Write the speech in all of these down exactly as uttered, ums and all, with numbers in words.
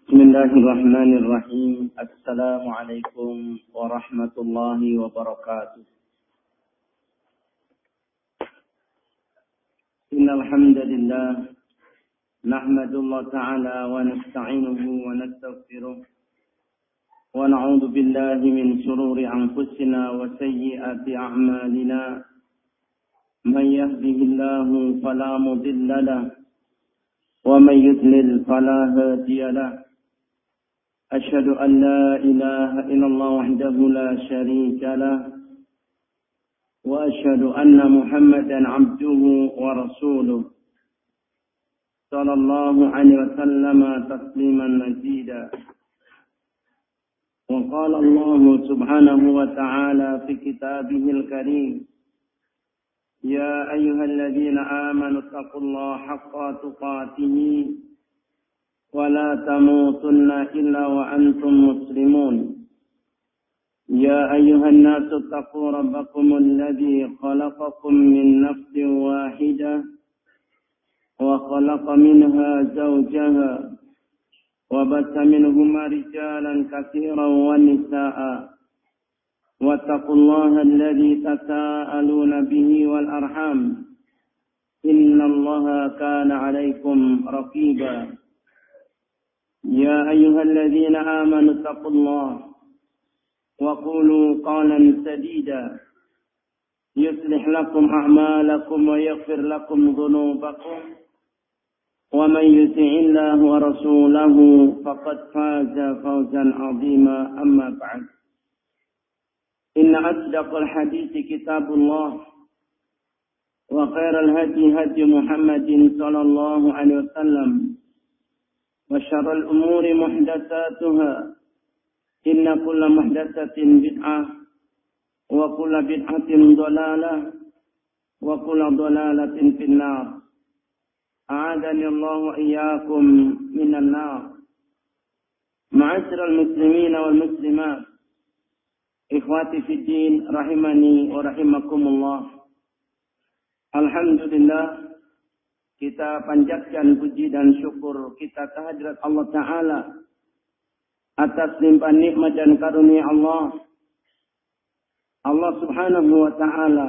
Bismillahirrahmanirrahim. Assalamualaikum warahmatullahi wabarakatuh. Innal hamdalillah nahmadullah ta'ala wa nasta'inuhu wa nastaghfiruh wa na'udzu billahi min shururi anfusina wa sayyiati a'malina. Man yahdihillahu fala mudilla lahu wa man yudlil fala hadiya lahu. أشهد أن لا إله إلا الله وحده لا شريك له وأشهد أن محمدا عبده ورسوله صلى الله عليه وسلم تسليما مزيدا. وقال الله سبحانه وتعالى في كتابه الكريم يا أيها الذين آمنوا اتقوا الله حق تقاته ولا تموتن إلا وأنتم مسلمون. يا أيها الناس اتقوا ربكم الذي خلقكم من نفس واحدة وخلق منها زوجها وبث منهما رجالا كثيرا ونساء واتقوا الله الذي تساءلون به والأرحام إن الله كان عليكم رقيبا. يا أيها الذين آمنوا اتقوا الله وقولوا قولا سديدا يصلح لكم أعمالكم ويغفر لكم ذنوبكم ومن يطع الله ورسوله فقد فاز فوزا عظيما. أما بعد إن أصدق الحديث كتاب الله وخير الهدي هدي محمد صلى الله عليه وسلم وشر الأمور محدثاتها إن كل محدثة بدعة وكل بدعة ضلالة وكل ضلالة في النار. أعاذني الله وإياكم من النار. معاشر المسلمين والمسلمات إخواتي في الدين رحمني ورحمكم الله. Alhamdulillah, kita panjatkan puji dan syukur kita kehadirat Allah Ta'ala atas limpahan nikmat dan karunia Allah. Allah Subhanahu wa Ta'ala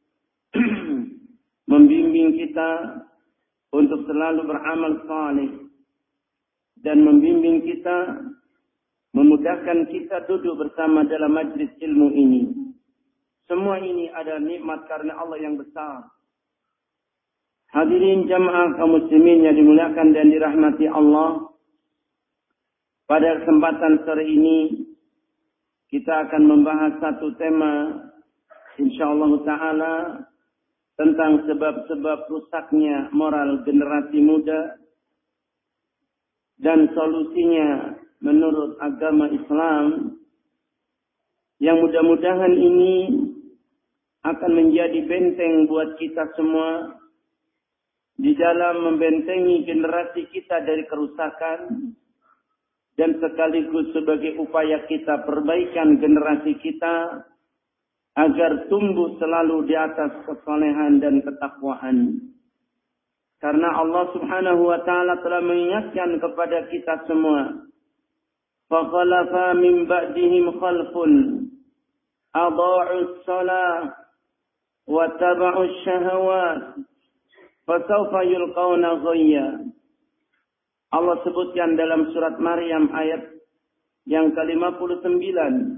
membimbing kita untuk selalu beramal saleh dan membimbing kita, memudahkan kita duduk bersama dalam majlis ilmu ini. Semua ini adalah nikmat karena Allah yang besar. Hadirin jamaah kaum muslimin yang dimuliakan dan dirahmati Allah. Pada kesempatan sore ini kita akan membahas satu tema insyaallah taala tentang sebab-sebab rusaknya moral generasi muda dan solusinya menurut agama Islam, yang mudah-mudahan ini akan menjadi benteng buat kita semua di dalam membentengi generasi kita dari kerusakan dan sekaligus sebagai upaya kita perbaikan generasi kita agar tumbuh selalu di atas kesolehan dan ketakwaan. Karena Allah Subhanahu wa Ta'ala telah mengingatkan kepada kita semua, فَخَلَفَ مِنْ بَعْدِهِمْ خَلْفٌ أَضَاعُوا الصَّلَاةَ وَاتَّبَعُوا الشَّهَوَاتِ fasawfa yulqauna ghayya. Allah sebutkan dalam surat Maryam ayat yang ke lima puluh sembilan.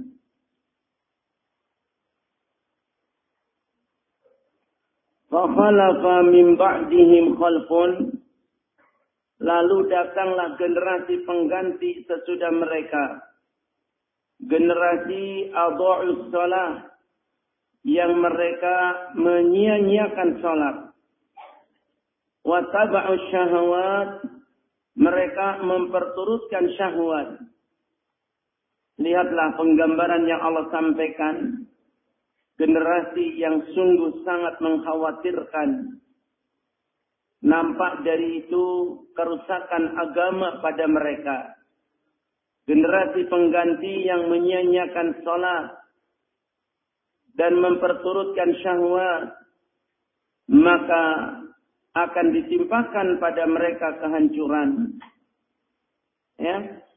Fa khalafa min ba'dihim khalfun, lalu datanglah generasi pengganti sesudah mereka. Generasi adha'us shalah, yang mereka menyia-nyiakan salat. Wa taba'u syahawat, mereka memperturutkan syahwat. Lihatlah penggambaran yang Allah sampaikan. Generasi yang sungguh sangat mengkhawatirkan. Nampak dari itu kerusakan agama pada mereka. Generasi pengganti yang menyia-nyiakan salat dan memperturutkan syahwat, maka akan ditimpakan pada mereka kehancuran. Ya,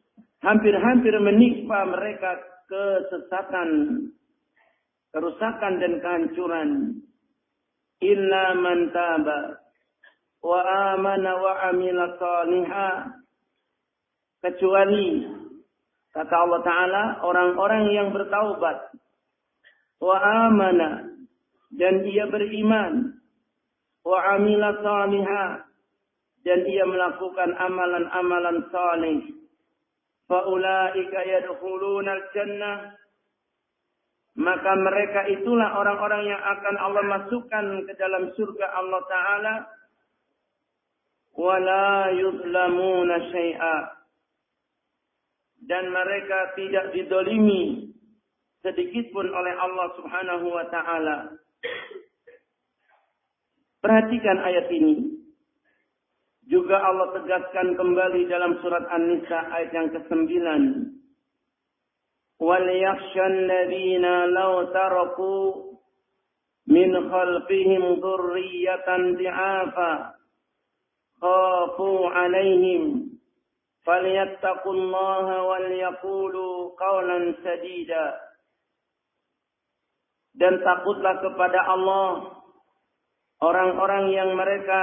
hampir-hampir menimpa mereka kesesatan, kerusakan dan kehancuran. Illa man taba wa amana wa amila salihah. Kecuali, kata Allah Ta'ala, orang-orang yang bertaubat. Wa amana, dan ia beriman. Wa amila salihah, dan ia melakukan amalan-amalan salih. Faulaika yadkhuluna al-jannah, maka mereka itulah orang-orang yang akan Allah masukkan ke dalam surga Allah Ta'ala. Wala yuzlamuna syai'a, dan mereka tidak didolimi sedikit pun oleh Allah Subhanahu wa Ta'ala. Perhatikan ayat ini. Juga Allah tegaskan kembali dalam surat An-Nisa ayat yang kesembilan. وَلْيَخْشَ الَّذِينَ لَوْ تَرَكُوا مِنْ خَلْفِهِمْ ذُرِّيَّةً ضِعَافًا خَافُوا عَلَيْهِمْ فَلْيَتَّقُوا اللَّهَ وَلْيَقُولُوا قَوْلًا سَدِيدًا. Dan takutlah kepada Allah orang-orang yang mereka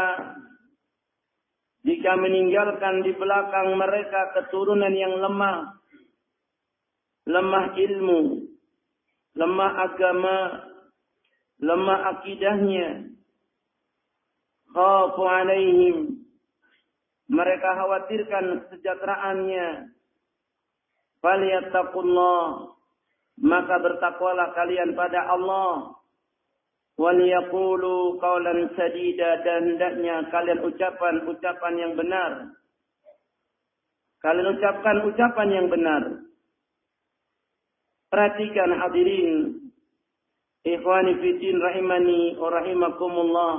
jika meninggalkan di belakang mereka keturunan yang lemah, lemah ilmu, lemah agama, lemah akidahnya. Khafu alaihim, mereka khawatirkan kesejahteraannya. Falyattaqullah, maka bertakwalah kalian pada Allah. Waliyaqulu qawlan sadida, dan hendaknya kalian ucapan ucapan yang benar. Kalian ucapkan ucapan yang benar. Perhatikan hadirin, ikhwani fiddin rahimani wa rahimakumullah.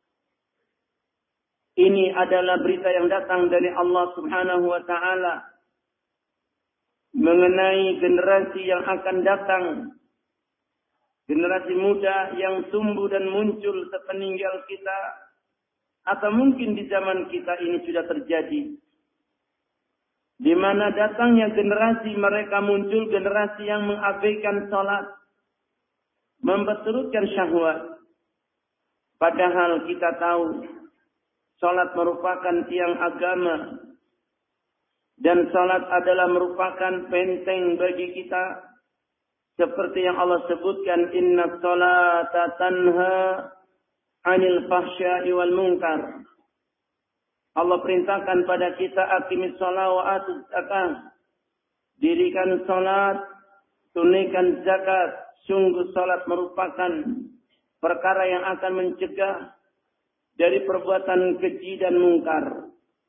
Ini adalah berita yang datang dari Allah Subhanahu wa Ta'ala mengenai generasi yang akan datang. Generasi muda yang tumbuh dan muncul sepeninggal kita, atau mungkin di zaman kita ini sudah terjadi. Di mana datangnya generasi mereka muncul generasi yang mengabaikan salat, memperturutkan syahwat. Padahal kita tahu salat merupakan tiang agama, dan salat adalah merupakan benteng bagi kita. Seperti yang Allah sebutkan, inna salata tanha anil fahsya'i wal munkar. Allah perintahkan pada kita, aqimis shalah wa atuz zakah. Dirikan salat, tunaikan zakat. Sungguh salat merupakan perkara yang akan mencegah dari perbuatan keji dan mungkar.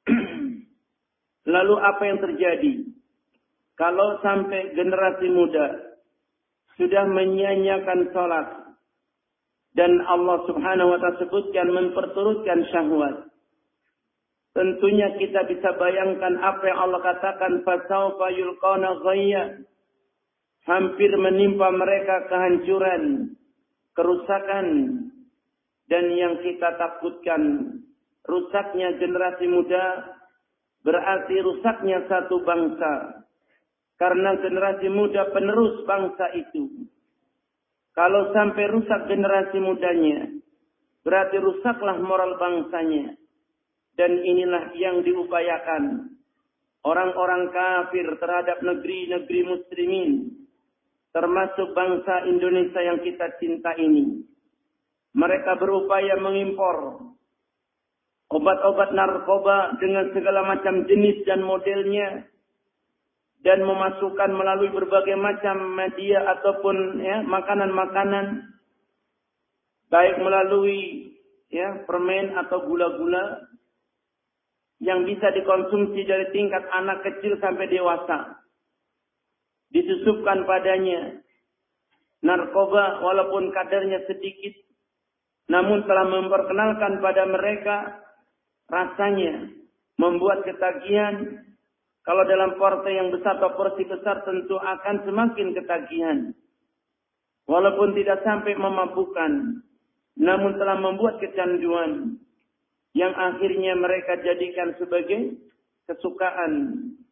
Lalu apa yang terjadi? Kalau sampai generasi muda sudah menyanyiakan salat, dan Allah Subhanahu wa Ta'ala sebutkan memperturutkan syahwat, tentunya kita bisa bayangkan apa yang Allah katakan, fasawfa yulqana ghayya, hampir menimpa mereka kehancuran, kerusakan, dan yang kita takutkan rusaknya generasi muda, berarti rusaknya satu bangsa. Karena generasi muda penerus bangsa itu. Kalau sampai rusak generasi mudanya, berarti rusaklah moral bangsanya. Dan inilah yang diupayakan orang-orang kafir terhadap negeri-negeri muslimin, termasuk bangsa Indonesia yang kita cinta ini. Mereka berupaya mengimpor obat-obat narkoba dengan segala macam jenis dan modelnya, dan memasukkan melalui berbagai macam media ataupun ya makanan-makanan, baik melalui ya permen atau gula-gula yang bisa dikonsumsi dari tingkat anak kecil sampai dewasa. Disusupkan padanya narkoba walaupun kadarnya sedikit, namun telah memperkenalkan pada mereka rasanya, membuat ketagihan. Kalau dalam porsi yang besar atau porsi besar tentu akan semakin ketagihan. Walaupun tidak sampai memabukkan, namun telah membuat kecanduan yang akhirnya mereka jadikan sebagai kesukaan.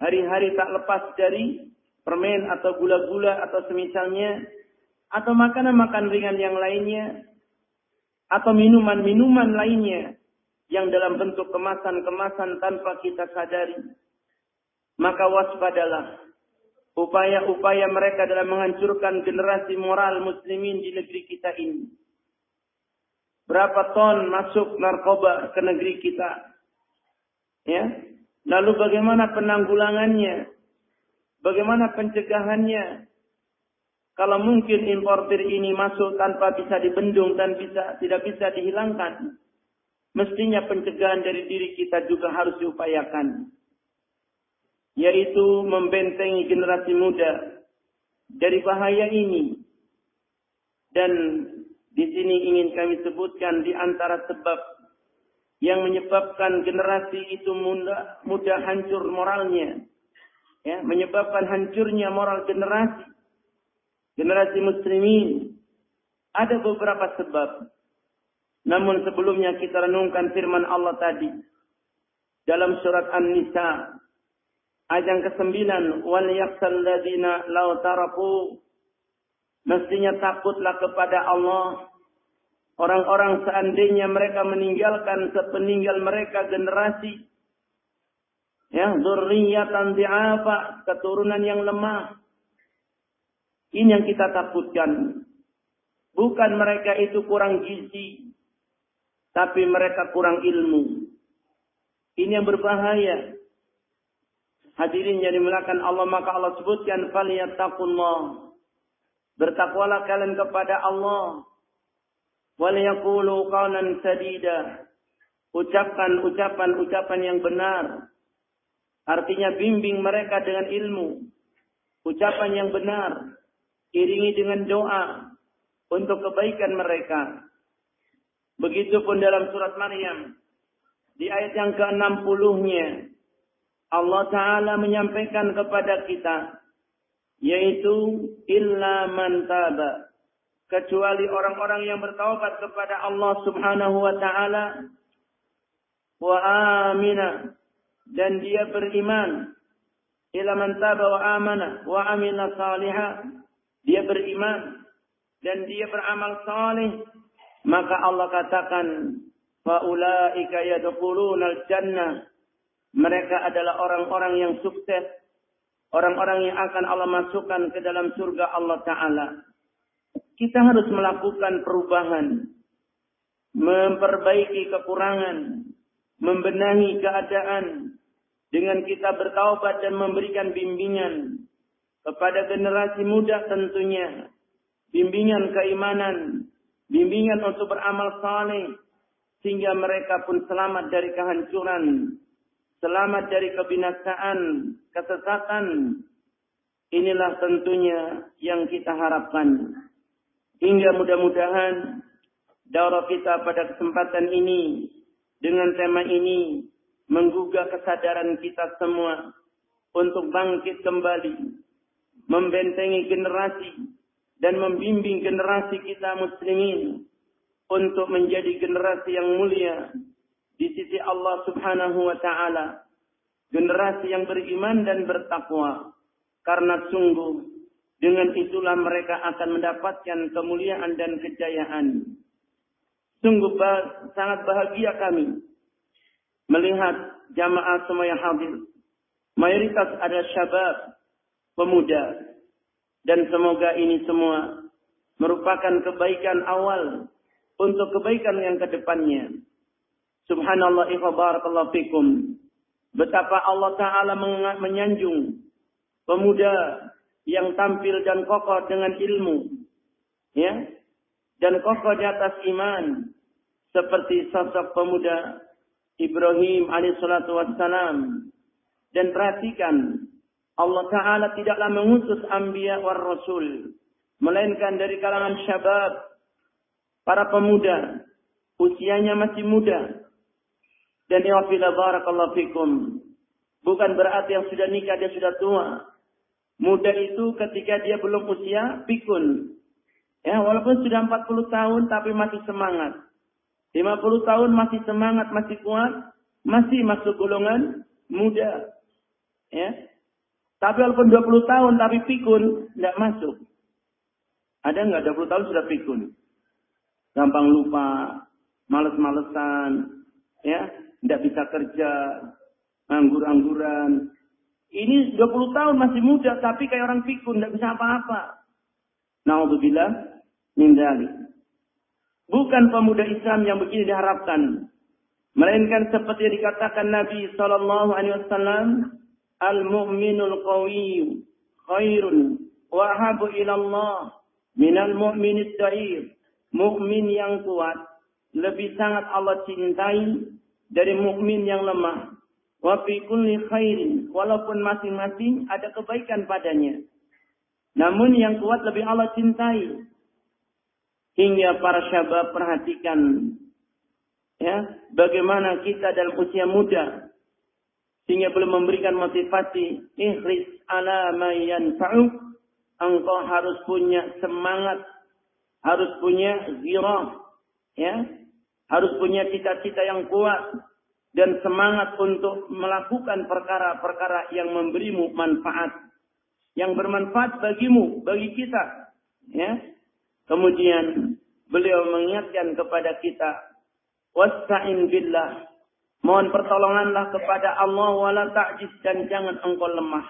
hari-hari tak lepas dari permen atau gula-gula atau semisalnya, atau makanan-makanan ringan yang lainnya, atau minuman-minuman lainnya yang dalam bentuk kemasan-kemasan tanpa kita sadari. Maka waspadalah upaya-upaya mereka dalam menghancurkan generasi moral muslimin di negeri kita ini. Berapa ton masuk narkoba ke negeri kita? Ya. Lalu bagaimana penanggulangannya? Bagaimana pencegahannya? Kalau mungkin importir ini masuk tanpa bisa dibendung dan bisa tidak bisa dihilangkan, mestinya pencegahan dari diri kita juga harus diupayakan, yaitu membentengi generasi muda dari bahaya ini. Dan di sini ingin kami sebutkan di antara sebab yang menyebabkan generasi itu mudah, mudah hancur moralnya, ya, menyebabkan hancurnya moral generasi, generasi muslimin. Ada beberapa sebab. Namun sebelumnya kita renungkan firman Allah tadi dalam surat An-Nisa ayat yang kesembilan, wal yakhshal ladzina law taraku, mestinya takutlah kepada Allah orang-orang seandainya mereka meninggalkan sepeninggal mereka generasi, ya, dzurriyyatan di'afa, keturunan yang lemah. Ini yang kita takutkan. Bukan mereka itu kurang gizi, tapi mereka kurang ilmu. Ini yang berbahaya. Hadirin yang dimuliakan Allah, maka Allah sebutkan falyattaqullah. Bertakwalah kalian kepada Allah. Wal yaqulu qawlan sadida. Ucapkan ucapan-ucapan yang benar. Artinya bimbing mereka dengan ilmu. Ucapan yang benar. Iringi dengan doa untuk kebaikan mereka. Begitupun dalam surat Maryam di ayat yang ke enam puluh-nya Allah Ta'ala menyampaikan kepada kita, yaitu illa man taba, kecuali orang-orang yang bertaubat kepada Allah Subhanahu wa Ta'ala, wa amina, dan dia beriman, illa man taba wa amana wa amila salihah, dia beriman dan dia beramal saleh, maka Allah katakan fa ulaika yadkhulunal jannah, mereka adalah orang-orang yang sukses, orang-orang yang akan Allah masukkan ke dalam surga Allah Ta'ala. Kita harus melakukan perubahan, memperbaiki kekurangan, membenahi keadaan dengan kita bertaubat dan memberikan bimbingan kepada generasi muda tentunya. Bimbingan keimanan, bimbingan untuk beramal saleh, sehingga mereka pun selamat dari kehancuran, selamat dari kebinasaan, kesesatan. Inilah tentunya yang kita harapkan. Hingga mudah-mudahan daurah kita pada kesempatan ini dengan tema ini menggugah kesadaran kita semua untuk bangkit kembali, membentengi generasi dan membimbing generasi kita muslimin untuk menjadi generasi yang mulia di sisi Allah Subhanahu wa Ta'ala, generasi yang beriman dan bertakwa, karena sungguh dengan itulah mereka akan mendapatkan kemuliaan dan kejayaan. Sungguh bah- sangat bahagia kami melihat jamaah semua yang hadir. Mayoritas ada syabab, pemuda, dan semoga ini semua merupakan kebaikan awal untuk kebaikan yang kedepannya. Subhanallah wa barakallahu fikum. Betapa Allah Ta'ala menyanjung pemuda yang tampil dan kokoh dengan ilmu, ya, dan kokoh di atas iman, seperti sosok pemuda Ibrahim alaihissalatu wassalam. Dan perhatikan, Allah Ta'ala tidaklah mengutus anbiya war rasul, melainkan dari kalangan syabab, para pemuda, usianya masih muda. Dan ya fila barakallahu fikum, bukan berarti yang sudah nikah dia sudah tua. Muda itu ketika dia belum usia pikun. Ya, walaupun sudah empat puluh tahun tapi masih semangat. lima puluh tahun masih semangat, masih kuat, masih masuk golongan muda. Ya, Tapi walaupun dua puluh tahun tapi pikun, tidak masuk. Ada nggak dua puluh tahun sudah pikun? Gampang lupa, males-malesan, ya, tidak bisa kerja, anggur-angguran. Ini dua puluh tahun masih muda, tapi kayak orang pikun, tidak bisa apa-apa. Na'udzubillah min dzalik. Bukan pemuda Islam yang begini diharapkan. Melainkan seperti yang dikatakan Nabi sallallahu alaihi wasallam, al-mu'minul qawiyyu khairun wa habu ila Allah minal mu'minid da'if. Mukmin yang kuat lebih sangat Allah cintai dari mukmin yang lemah. Wa fi kulli khairin, walaupun masing-masing ada kebaikan padanya. Namun yang kuat lebih Allah cintai. Hingga para syabab perhatikan, ya, bagaimana kita dalam usia muda sehingga belum memberikan motivasi. Ihris ala ma yanfa'uk. Engkau harus punya semangat, harus punya ghirah, ya, harus punya cita-cita yang kuat dan semangat untuk melakukan perkara-perkara yang memberimu manfaat, yang bermanfaat bagimu, bagi kita, ya. Kemudian beliau mengingatkan kepada kita, wasta'in billah, mohon pertolonganlah kepada Allah, wala ta'jiz, dan jangan engkau lemah.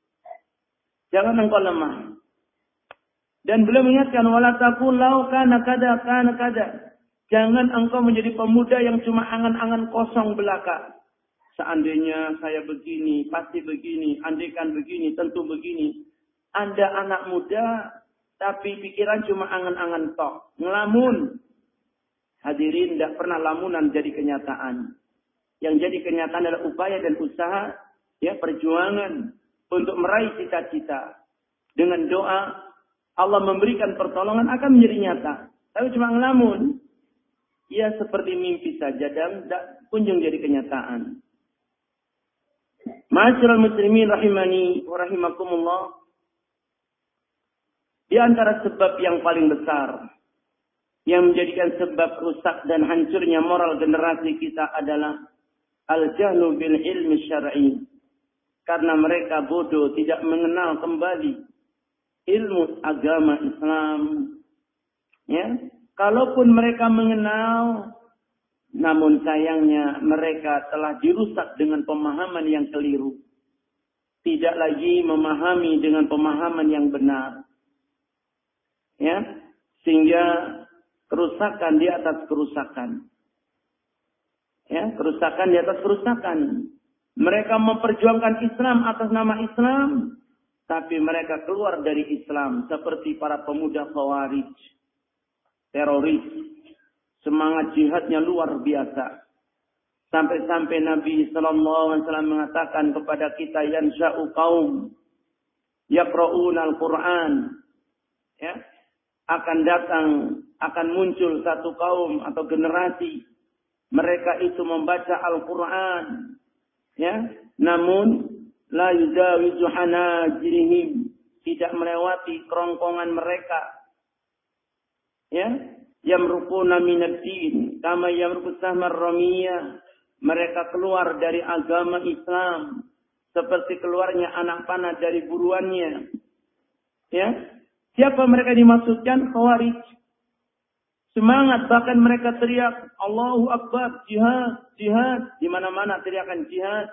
Jangan engkau lemah. Dan beliau mengingatkan, wala taqul law kana kada kana kada. Jangan engkau menjadi pemuda yang cuma angan-angan kosong belaka. Seandainya saya begini, pasti begini, andaikan begini, tentu begini. Anda anak muda, tapi pikiran cuma angan-angan tok. Ngelamun. Hadirin, tidak pernah lamunan jadi kenyataan. Yang jadi kenyataan adalah upaya dan usaha, ya, perjuangan untuk meraih cita-cita. Dengan doa, Allah memberikan pertolongan akan menjadi nyata. Tapi cuma ngelamun, ya seperti mimpi saja dan tidak kunjung jadi kenyataan. Ma'asyiral muslimin rahimani wa rahimakumullah. Di antara sebab yang paling besar yang menjadikan sebab rusak dan hancurnya moral generasi kita adalah al-jahlu bil ilmi syar'i. Karena mereka bodoh, tidak mengenal kembali ilmu agama Islam. Ya, kalaupun mereka mengenal, namun sayangnya mereka telah dirusak dengan pemahaman yang keliru. Tidak lagi memahami dengan pemahaman yang benar. Ya, sehingga kerusakan di atas kerusakan. Ya, kerusakan di atas kerusakan. Mereka memperjuangkan Islam atas nama Islam, tapi mereka keluar dari Islam seperti para pemuda Khawarij, teroris. Semangat jihadnya luar biasa. Sampai-sampai Nabi sallallahu alaihi wasallam mengatakan kepada kita, yansha'u qaum yaqra'una al-Qur'an. Ya, akan datang, akan muncul satu kaum atau generasi, mereka itu membaca Al-Qur'an, ya, namun la yuzawizu hanajirihim, tidak melewati kerongkongan mereka. Ya, yamruquna minad din kama yamruqu sahmar ramiyah. Mereka keluar dari agama Islam seperti keluarnya anak panah dari buruannya. Ya, siapa mereka dimaksudkan? Khawarij. Semangat, bahkan mereka teriak Allahu Akbar, jihad, jihad, di mana-mana teriakan jihad.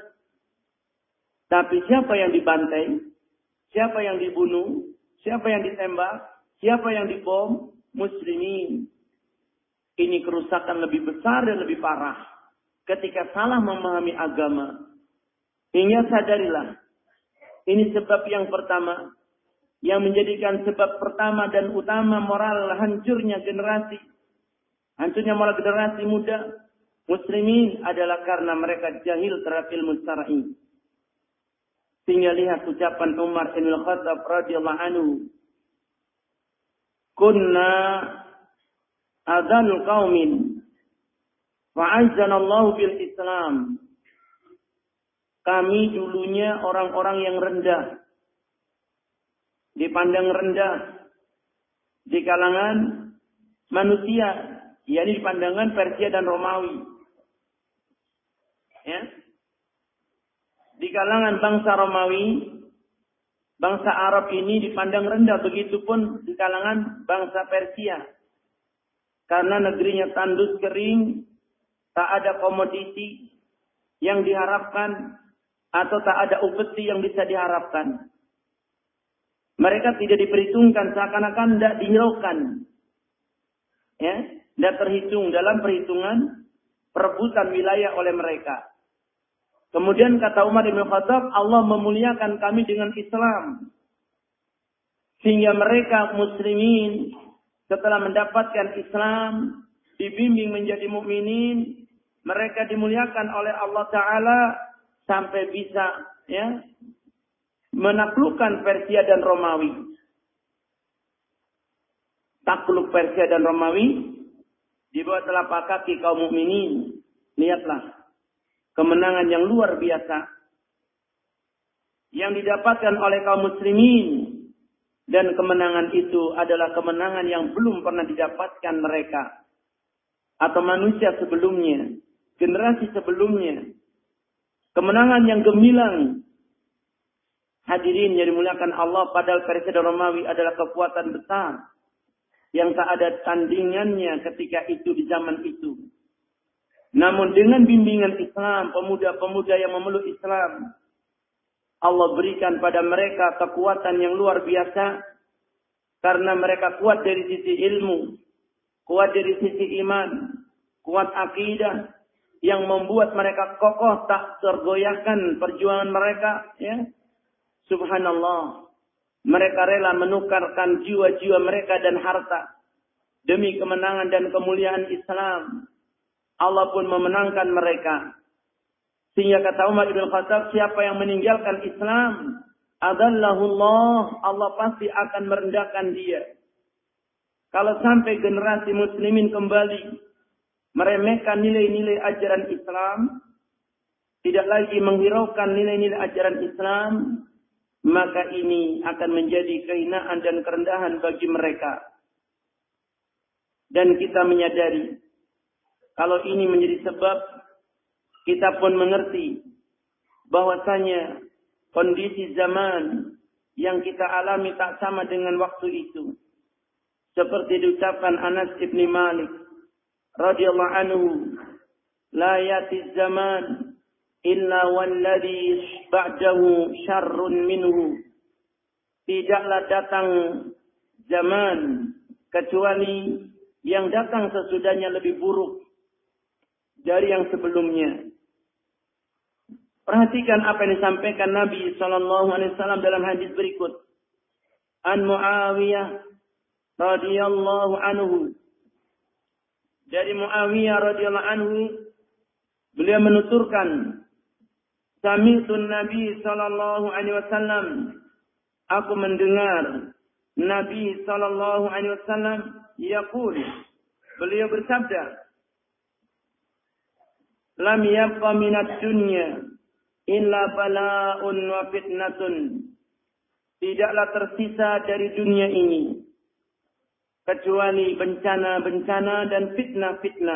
Tapi siapa yang dibantai? Siapa yang dibunuh? Siapa yang ditembak? Siapa yang dibom? Muslimin. Ini kerusakan lebih besar dan lebih parah ketika salah memahami agama. Hingga sadarilah, ini sebab yang pertama yang menjadikan sebab pertama dan utama moral hancurnya generasi, hancurnya moral generasi muda muslimin adalah karena mereka jahil terhadap ilmu syar'i. Sehingga lihat ucapan Umar bin Khattab radhiyallahu anhu, kunna adzal qaumin fa'azzana Allah bil Islam. Kami dulunya orang-orang yang rendah, dipandang rendah di kalangan manusia, yakni di pandangan Persia dan Romawi. Ya. Di kalangan bangsa Romawi, Bangsa Arab ini dipandang rendah, begitupun di kalangan bangsa Persia. Karena negerinya tandus kering, tak ada komoditi yang diharapkan, atau tak ada upeti yang bisa diharapkan. Mereka tidak diperhitungkan, seakan-akan tidak dihiraukan. Ya, tidak terhitung dalam perhitungan perebutan wilayah oleh mereka. Kemudian kata Umar bin Khattab, Allah memuliakan kami dengan Islam. Sehingga mereka muslimin setelah mendapatkan Islam, dibimbing menjadi mukminin, mereka dimuliakan oleh Allah Ta'ala sampai bisa ya menaklukkan Persia dan Romawi. Takluk Persia dan Romawi di bawah telapak kaki kaum mukminin. Lihatlah kemenangan yang luar biasa yang didapatkan oleh kaum muslimin, dan kemenangan itu adalah kemenangan yang belum pernah didapatkan mereka atau manusia sebelumnya, generasi sebelumnya. Kemenangan yang gemilang. Hadirin yang dimuliakan Allah, padahal Persia dan Romawi adalah kekuatan besar yang tak ada tandingannya ketika itu di zaman itu. Namun dengan bimbingan Islam, pemuda-pemuda yang memeluk Islam, Allah berikan pada mereka kekuatan yang luar biasa. Karena mereka kuat dari sisi ilmu, kuat dari sisi iman, kuat akidah, yang membuat mereka kokoh, tak tergoyahkan perjuangan mereka. Ya, Subhanallah. Mereka rela menukarkan jiwa-jiwa mereka dan harta demi kemenangan dan kemuliaan Islam. Allah pun memenangkan mereka. Sehingga kata Umar bin Khattab, siapa yang meninggalkan Islam, adallahullah, Allah pasti akan merendahkan dia. Kalau sampai generasi muslimin kembali meremehkan nilai-nilai ajaran Islam, tidak lagi menghiraukan nilai-nilai ajaran Islam, maka ini akan menjadi kehinaan dan kerendahan bagi mereka. Dan kita menyadari, kalau ini menjadi sebab, kita pun mengerti bahwasanya kondisi zaman yang kita alami tak sama dengan waktu itu. Seperti diucapkan Anas ibn Malik radhiyallahu anhu, la yati zaman illa walladhi ba'dahu syarrun minhu. Tidaklah datang zaman kecuali yang datang sesudahnya lebih buruk dari yang sebelumnya. Perhatikan apa yang disampaikan Nabi sallallahu alaihi wasallam dalam hadis berikut. An Muawiyah radhiyallahu anhu. Dari Muawiyah radhiyallahu anhu, beliau menuturkan, Sami'tun Nabi sallallahu alaihi wasallam, aku mendengar Nabi sallallahu alaihi wasallam yaqul, beliau bersabda, lam yabqa minad dunya illa bala'un wa fitnatun. Tidaklah tersisa dari dunia ini kecuali bencana-bencana dan fitnah-fitnah.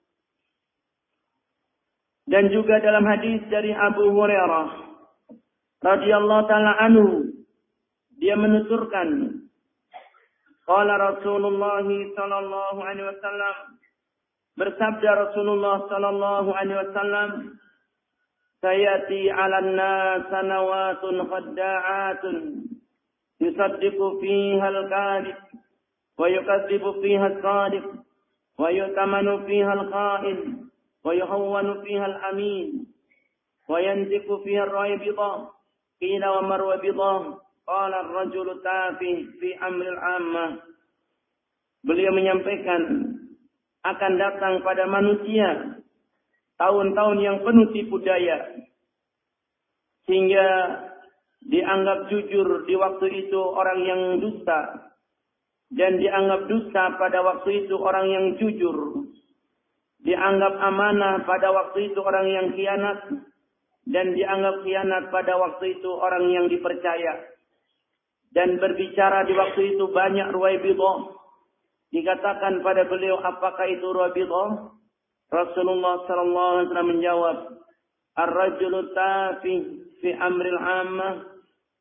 Dan juga dalam hadis dari Abu Hurairah radhiyallahu taala anhu, dia menuturkan, qala Rasulullah sallallahu alaihi wasallam, bersabda Rasulullah sallallahu alaihi wasallam, sayati 'alan nas sanawatun khadda'atun yusaddiqu fiha al-kadhib wa yukadzibu fiha as-sadiq wa yutamanu fiha al-kha'in wa yuhawwanu fiha al-amin wa yantiqu fiha ar-raybida qila wa marwabida qala ar-rajulu tafih fi amri al-ammah. Beliau menyampaikan, akan datang pada manusia tahun-tahun yang penuh tipu daya, sehingga dianggap jujur di waktu itu orang yang dusta, dan dianggap dusta pada waktu itu orang yang jujur, dianggap amanah pada waktu itu orang yang khianat, dan dianggap khianat pada waktu itu orang yang dipercaya. Dan berbicara di waktu itu banyak ruwaibidah. Dikatakan pada beliau, apakah itu ruwaibidah? Rasulullah sallallahu alaihi wasallam menjawab, ar-rajulu tafih fi amril ammah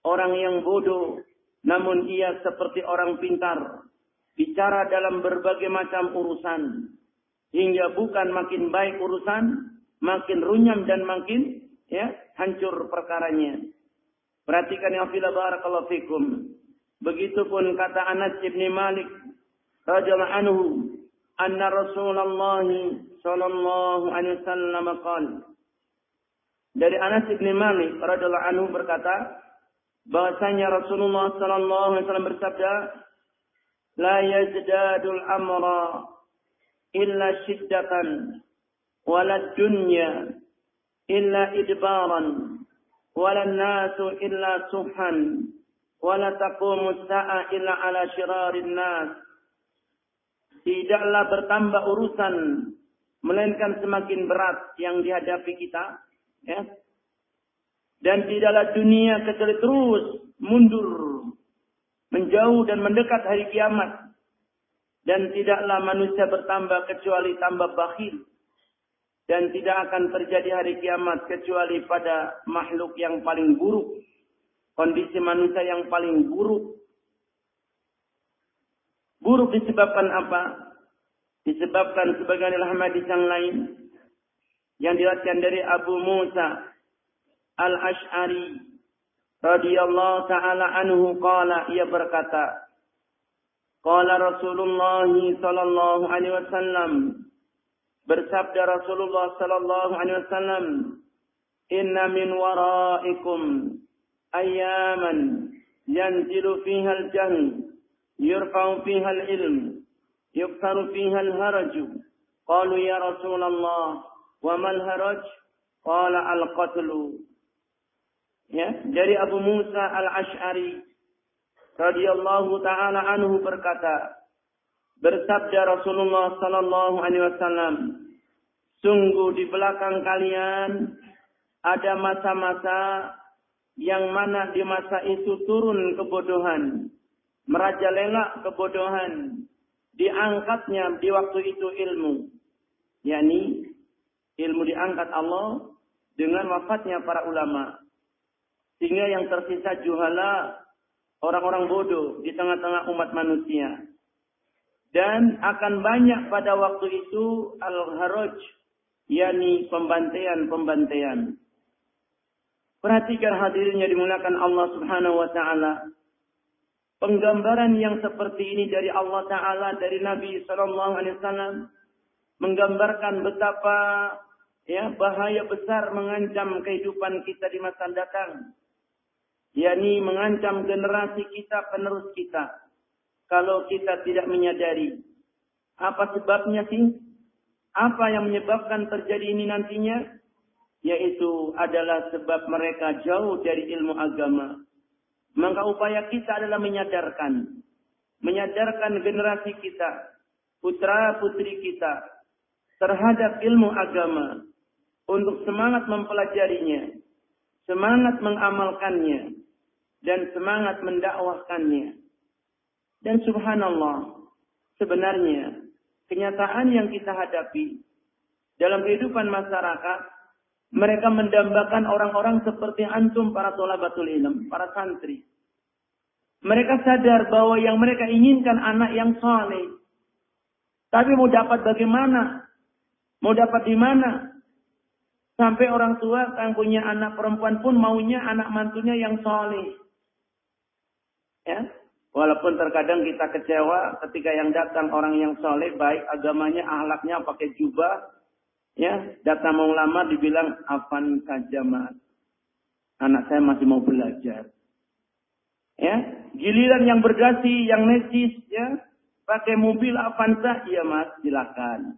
orang yang bodoh, namun ia seperti orang pintar, bicara dalam berbagai macam urusan, hingga bukan makin baik urusan, makin runyam dan makin ya hancur perkaranya. Perhatikan ya fillah barakallahu fikum. Begitupun kata Anas bin Malik radhiyallahu anhu, anna Rasulullah sallallahu alaihi wasallam qala. Dari Anas bin Malik radhiyallahu anhu berkata, bahwasanya Rasulullah sallallahu alaihi wasallam bersabda, la yazdadul amra illa shiddatan wala dunya illa idbaran wala nasu illa subhan wala taqumu sa'a illa ala syirarin nas. Tidaklah bertambah urusan melainkan semakin berat yang dihadapi kita, ya. Dan tidaklah dunia kecuali terus mundur, menjauh dan mendekat hari kiamat. Dan tidaklah manusia bertambah kecuali tambah bakhil. Dan tidak akan terjadi hari kiamat kecuali pada makhluk yang paling buruk. Kondisi manusia yang paling buruk. Buruk disebabkan apa? Disebabkan sebagian dalam hadis yang lain yang diriwayatkan dari Abu Musa Al-Ash'ari radhiyallahu ta'ala anhu qala, ia berkata, qala Rasulullah sallallahu alaihi wasallam, bersabda Rasulullah sallallahu alaihi wasallam, inna min waraikum ayyaman yanzilu fiha al-jahl yurfa'u fiha al-ilm yuktaru fiha al-haraju. Qalu ya Rasulullah wa mal haraj? Qala al-qatlu. Ya, dari Abu Musa Al-Ash'ari radhiyallahu taala anhu berkata, bersabda Rasulullah sallallahu alaihi wasallam, sungguh di belakang kalian ada masa-masa yang mana di masa itu turun kebodohan, merajalela kebodohan, diangkatnya di waktu itu ilmu, yakni ilmu diangkat Allah dengan wafatnya para ulama. Sehingga yang tersisa juhala, orang-orang bodoh di tengah-tengah umat manusia. Dan akan banyak pada waktu itu al-haraj, yakni pembantaian-pembantaian. Perhatikan hadirin yang dimuliakan Allah Subhanahu wa taala. Penggambaran yang seperti ini dari Allah taala, dari Nabi sallallahu alaihi wasallam, menggambarkan betapa ya bahaya besar mengancam kehidupan kita di masa datang. yakni mengancam generasi kita, penerus kita. Kalau kita tidak menyadari. Apa sebabnya sih? Apa yang menyebabkan terjadi ini nantinya? Yaitu adalah sebab mereka jauh dari ilmu agama. Maka upaya kita adalah menyadarkan. Menyadarkan generasi kita, putra-putri kita, terhadap ilmu agama. Untuk semangat mempelajarinya. Semangat mengamalkannya. Dan semangat mendakwahkannya. Dan subhanallah, sebenarnya kenyataan yang kita hadapi dalam kehidupan masyarakat, mereka mendambakan orang-orang seperti antum para thalabatul ilm, para santri. Mereka sadar bahwa yang mereka inginkan anak yang saleh. Tapi mau dapat bagaimana? Mau dapat di mana? Sampai orang tua yang punya anak perempuan pun maunya anak mantunya yang saleh. Ya, walaupun terkadang kita kecewa ketika yang datang orang yang soleh, baik agamanya, akhlaknya, pakai jubah, ya, datang mau lama dibilang afan kajamat, anak saya masih mau belajar. Ya, giliran yang berdasi, yang necis, ya, pakai mobil Avanza, iya mas, silakan.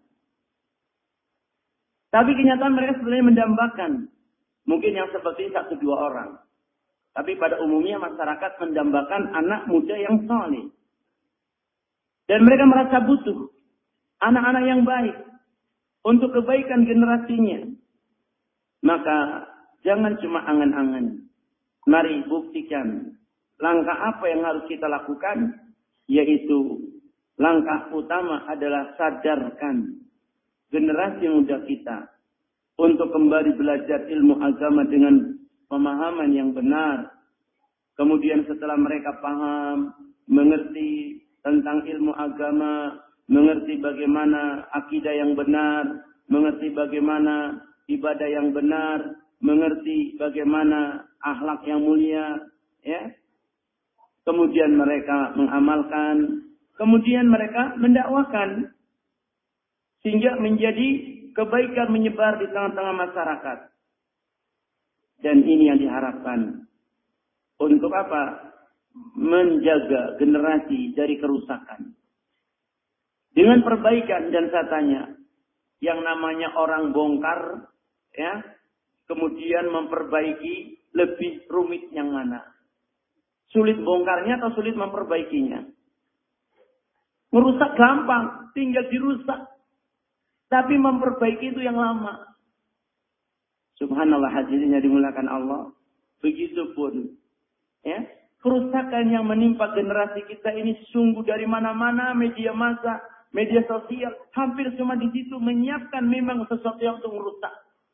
Tapi kenyataan mereka sebenarnya mendambakan, mungkin yang seperti satu dua orang. Tapi pada umumnya masyarakat mendambakan anak muda yang saleh. Dan mereka merasa butuh anak-anak yang baik untuk kebaikan generasinya. Maka jangan cuma angan-angan. Mari buktikan langkah apa yang harus kita lakukan. Yaitu langkah utama adalah sadarkan generasi muda kita untuk kembali belajar ilmu agama dengan pemahaman yang benar. Kemudian setelah mereka paham, mengerti tentang ilmu agama, mengerti bagaimana akidah yang benar, mengerti bagaimana ibadah yang benar, mengerti bagaimana akhlak yang mulia, ya. Kemudian mereka mengamalkan, kemudian mereka mendakwakan sehingga menjadi kebaikan menyebar di tengah-tengah masyarakat. Dan ini yang diharapkan. Untuk apa? Menjaga generasi dari kerusakan. Dengan perbaikan, dan saya tanya, yang namanya orang bongkar, ya, kemudian memperbaiki, lebih rumit yang mana? Sulit bongkarnya atau sulit memperbaikinya? Merusak gampang, tinggal dirusak. Tapi memperbaiki itu yang lama. Subhanallah, hadirin yang dimuliakan Allah. Begitupun, ya, kerusakan yang menimpa generasi kita ini sungguh dari mana-mana, media massa, media sosial, hampir semua di situ menyiapkan memang sesuatu yang untuk merusak.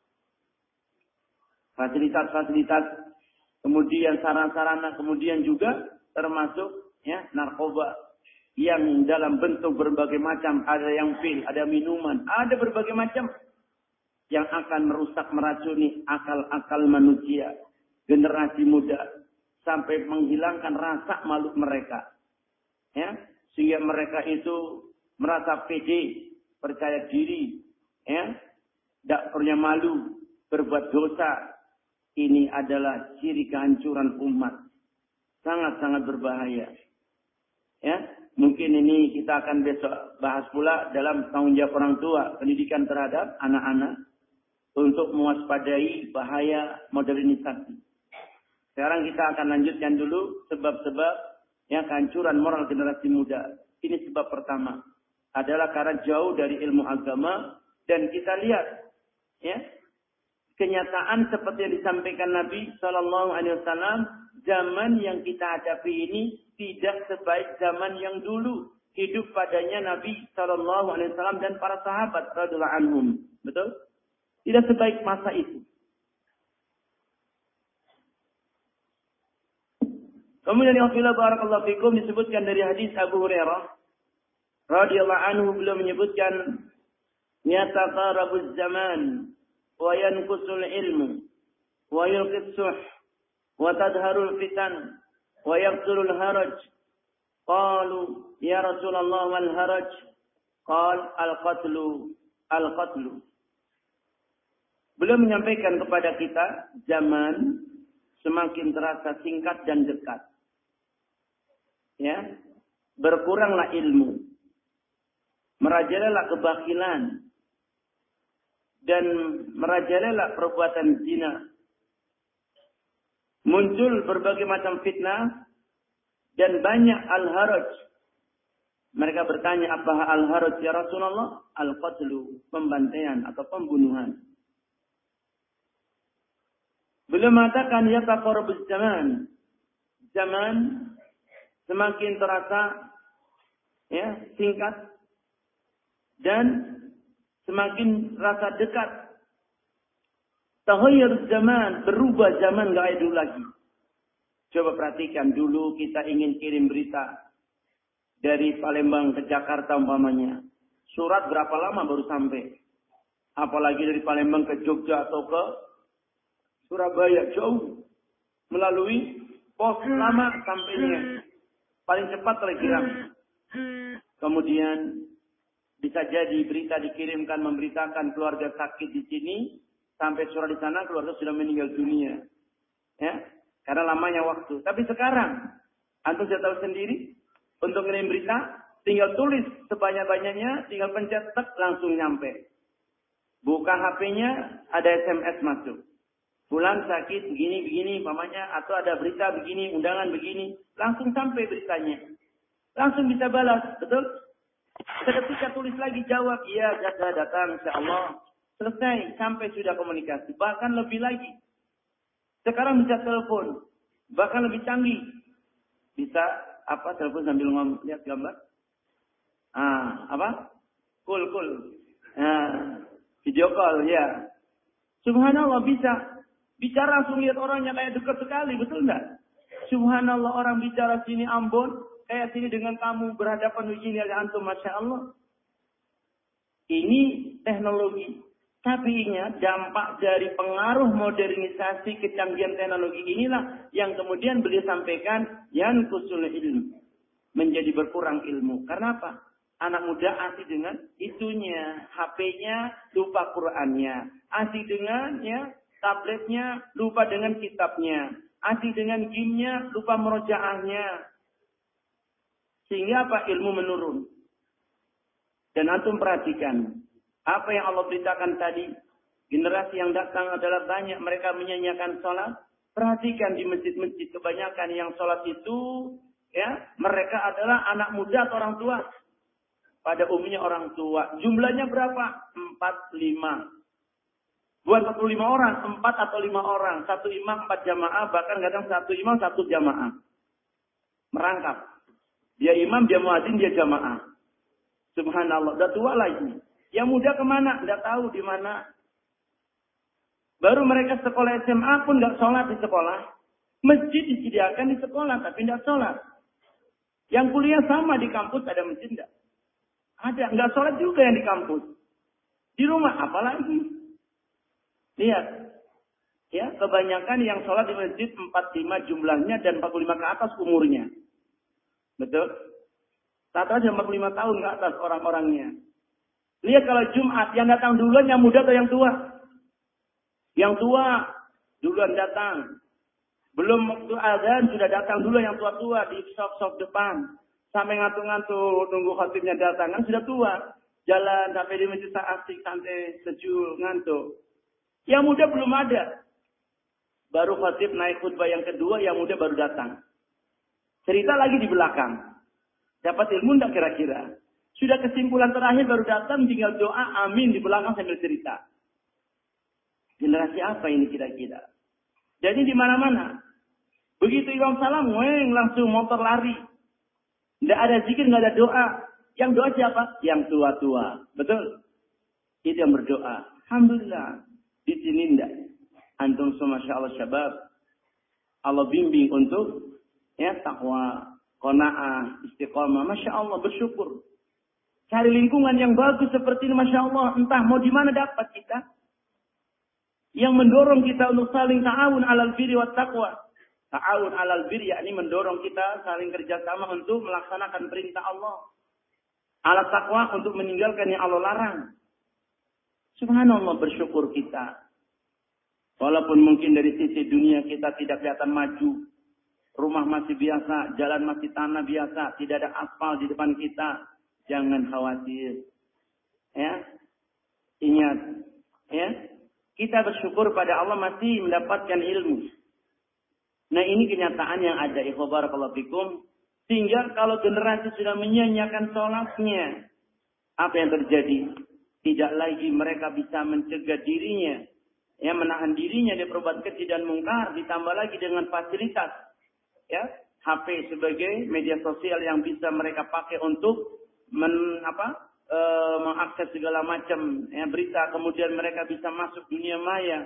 Fasilitas-fasilitas, kemudian sarana-sarana, kemudian juga termasuk, ya, narkoba yang dalam bentuk berbagai macam, ada yang pil, ada minuman, ada berbagai macam yang akan merusak, meracuni akal-akal manusia, generasi muda, sampai menghilangkan rasa malu mereka, ya, sehingga mereka itu merasa pede, percaya diri, ya, tidak punya malu, berbuat dosa. Ini adalah ciri kehancuran umat, sangat-sangat berbahaya, ya. Mungkin ini kita akan besok bahas pula dalam tanggung jawab orang tua, pendidikan terhadap anak-anak untuk mewaspadai bahaya modernisasi. Sekarang kita akan lanjutkan dulu sebab-sebab yang kehancuran moral generasi muda. Ini sebab pertama adalah karena jauh dari ilmu agama, dan kita lihat, ya, kenyataan seperti yang disampaikan Nabi Shallallahu Alaihi Wasallam, zaman yang kita hadapi ini tidak sebaik zaman yang dulu hidup padanya Nabi Shallallahu Alaihi Wasallam dan para sahabat radhiyallahu anhum. Betul? Tidak sebaik masa itu. Kemudian yang fillah barakallahu fikum disebutkan dari hadis Abu Hurairah radhiyallahu anhu, beliau menyebutkan, yataqarabuz zaman wa yanqusul ilmu wa yulqis suh wa tadharul fitan wa yaqtulul haraj. Qalu ya Rasulullah wal haraj? Qal al-qatlu al-qatlu. Beliau menyampaikan kepada kita, zaman semakin terasa singkat dan dekat. Ya, berkuranglah ilmu, merajalailah kebakilan, dan merajalailah perbuatan zina. Muncul berbagai macam fitnah dan banyak al-haraj. Mereka bertanya, apa al-haraj ya Rasulullah? Al-qatlu, pembantaian atau pembunuhan. Beliau mengatakan, yataqarabuz zaman. Zaman semakin terasa, ya, singkat dan semakin rasa dekat. Taghayyaruz zaman, berubah zaman, enggak ada dulu lagi. Coba perhatikan, dulu kita ingin kirim berita dari Palembang ke Jakarta umpamanya. Surat berapa lama baru sampai? Apalagi dari Palembang ke Jogja atau ke Surabaya, jauh. Melalui pos lama sampainya. Paling cepat telegram. Kemudian bisa jadi berita dikirimkan memberitakan keluarga sakit di sini, sampai surat di sana keluarga sudah meninggal dunia. Ya, karena lamanya waktu. Tapi sekarang, antum sudah tahu sendiri, untuk ngirim berita tinggal tulis sebanyak-banyaknya, tinggal pencet tek langsung nyampe. Buka H P-nya, ada S M S masuk. Fulan sakit begini-begini, mamanya, atau ada berita begini, undangan begini, langsung sampai beritanya. Langsung bisa balas, betul? Ketika tulis lagi jawab, iya, saya datang, insyaallah. Selesai, sampai sudah komunikasi. Bahkan lebih lagi. Sekarang bisa telepon, bahkan lebih canggih. Bisa apa? Telepon sambil ngomong, lihat gambar. Ah, apa? Cool, cool. Ah, video call, ya. Subhanallah, bisa. Bicara langsung lihat orangnya kayak dekat sekali, betul enggak? Subhanallah, orang bicara sini Ambon, kayak sini dengan kamu berhadapan begini ada antum, Masya Allah. Ini teknologi. Tapi ingat, dampak dari pengaruh modernisasi kecanggihan teknologi inilah yang kemudian beliau sampaikan, yanqusul ilmu. Menjadi berkurang ilmu. Karena apa? Anak muda asik dengan itunya, H P-nya, lupa Qur'annya. Asik dengan ya, tabletnya, lupa dengan kitabnya. Asik dengan game-nya, lupa murojaahnya. Sehingga apa? Ilmu menurun. Dan antum perhatikan, apa yang Allah beritakan tadi, generasi yang datang adalah banyak mereka menyanyiakan sholat. Perhatikan di masjid-masjid kebanyakan yang sholat itu, ya, mereka adalah anak muda atau orang tua. Pada umumnya orang tua. Jumlahnya berapa? Empat, lima. Bukan empat puluh lima orang, empat atau lima orang. Satu imam, empat jamaah, bahkan kadang satu imam, satu jamaah. Merangkap. Dia imam, dia muadzin, dia jamaah. Subhanallah, udah tua lagi. Yang muda kemana? Tidak tahu di mana. Baru mereka sekolah S M A pun nggak sholat di sekolah. Masjid disediakan di sekolah, tapi tidak sholat. Yang kuliah sama di kampus ada masjid enggak? Ada, nggak sholat juga yang di kampus. Di rumah apalagi? Lihat, ya kebanyakan yang sholat di masjid empat puluh lima jumlahnya dan empat puluh lima ke atas umurnya. Betul? Rata-rata empat puluh lima tahun ke atas orang-orangnya. Lihat kalau Jumat, yang datang duluan yang muda atau yang tua? Yang tua duluan datang. Belum waktu azan sudah datang dulu yang tua-tua di sok-sok depan. Sampai ngantuk-ngantuk nunggu khatibnya datang. Kan sudah tua. Jalan sampai di masjid asik, santai, sejuk, ngantuk. Yang muda belum ada. Baru khatib naik khutbah yang kedua, yang muda baru datang. Cerita lagi di belakang. Dapat ilmu enggak kira-kira? Sudah kesimpulan terakhir baru datang, tinggal doa amin di belakang sambil cerita. Generasi apa ini kira-kira? Jadi di mana-mana. Begitu imam salam, weng, langsung motor lari. Tidak ada zikir, tidak ada doa. Yang doa siapa? Yang tua-tua. Betul? Itu yang berdoa. Alhamdulillah. Di sini tidak. Antum semua Masya Allah syabab. Allah bimbing untuk ya takwa, qanaah, istiqamah. Masya Allah bersyukur. Cari lingkungan yang bagus seperti ini. Masya Allah. Entah mau di mana dapat kita. Yang mendorong kita untuk saling ta'awun alal birri wa taqwa. Ta'awun alal birri, yakni mendorong kita saling kerjasama untuk melaksanakan perintah Allah. Alat taqwa untuk meninggalkan yang Allah larang. Subhanallah, bersyukur kita. Walaupun mungkin dari sisi dunia kita tidak kelihatan maju. Rumah masih biasa, jalan masih tanah biasa. Tidak ada aspal di depan kita. Jangan khawatir. Ya, ingat. Ya, kita bersyukur pada Allah masih mendapatkan ilmu. Nah ini kenyataan yang ada. Ikhwabarakallahu fikum. Sehingga kalau generasi sudah menyanyiakan sholatnya. Apa yang terjadi? Tidak lagi mereka bisa mencegah dirinya. Ya, menahan dirinya dari perbuatan keji dan mungkar. Ditambah lagi dengan fasilitas. Ya, H P sebagai media sosial yang bisa mereka pakai untuk men, apa, e, mengakses segala macam ya, berita. Kemudian mereka bisa masuk dunia maya.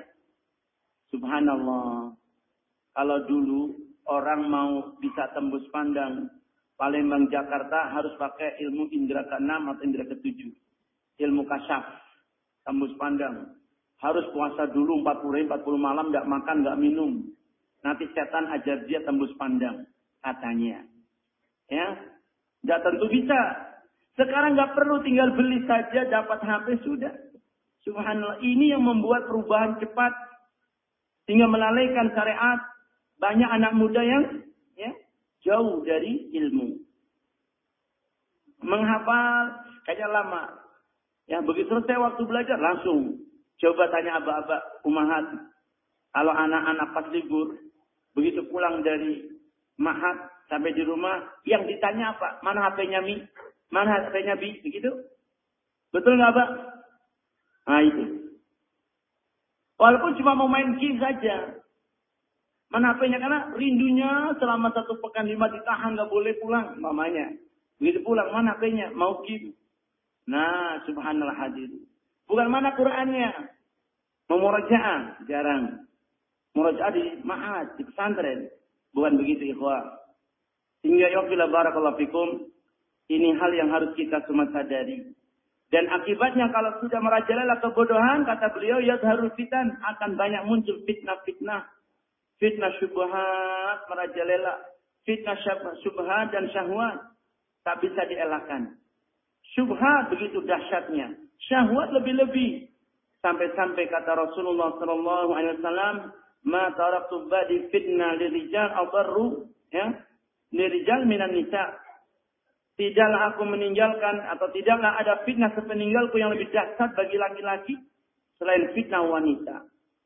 Subhanallah. Kalau dulu orang mau bisa tembus pandang Palembang Jakarta harus pakai ilmu indera keenam atau indera ketujuh. Ilmu kasyaf. Tembus pandang. Harus puasa dulu empat puluh hari, empat puluh malam, enggak makan, enggak minum. Nanti setan ajar dia tembus pandang. Katanya. Ya. Enggak tentu bisa. Sekarang enggak perlu, tinggal beli saja, dapat H P, sudah. Subhanallah. Ini yang membuat perubahan cepat. Sehingga melalaikan syariat. Banyak anak muda yang ya, jauh dari ilmu. Menghafal kayak lama. Ya, begitu selesai waktu belajar langsung. Coba tanya aba-aba umahat. Kalau anak-anak pas libur, begitu pulang dari mahat sampai di rumah, yang ditanya apa? Mana H P-nya Mi? Mana H P-nya Bi? Begitu? Betul nggak, Pak? Nah itu. Walaupun cuma mau main game saja. Mana H P-nya? Karena rindunya selama satu pekan lima ditahan, nggak boleh pulang, mamanya. Begitu pulang, mana H P-nya? Mau game. Nah, subhanallah hadir. Bukan mana Qur'annya. Mau murajaah, jarang. Murajaah di ma'had, di pesantren. Bukan begitu, ikhwah. Sehingga yaqila barakallahu fikum, ini hal yang harus kita semua sadari. Dan akibatnya kalau sudah merajalela kebodohan, kata beliau, yazharul fitan, akan banyak muncul fitnah-fitnah. Fitnah syubhat merajalela. Fitnah syubhat dan syahwat. Tak bisa dielakkan. Syubhat begitu dahsyatnya. Syahwat lebih-lebih. Sampai-sampai kata Rasulullah sallallahu alaihi wasallam, "Ma taraktu ba'di fitnah lirijal adarru ya, lirijal minan nisa." Tidaklah aku meninggalkan atau tidaklah ada fitnah sepeninggalku yang lebih dahsyat bagi laki-laki selain fitnah wanita.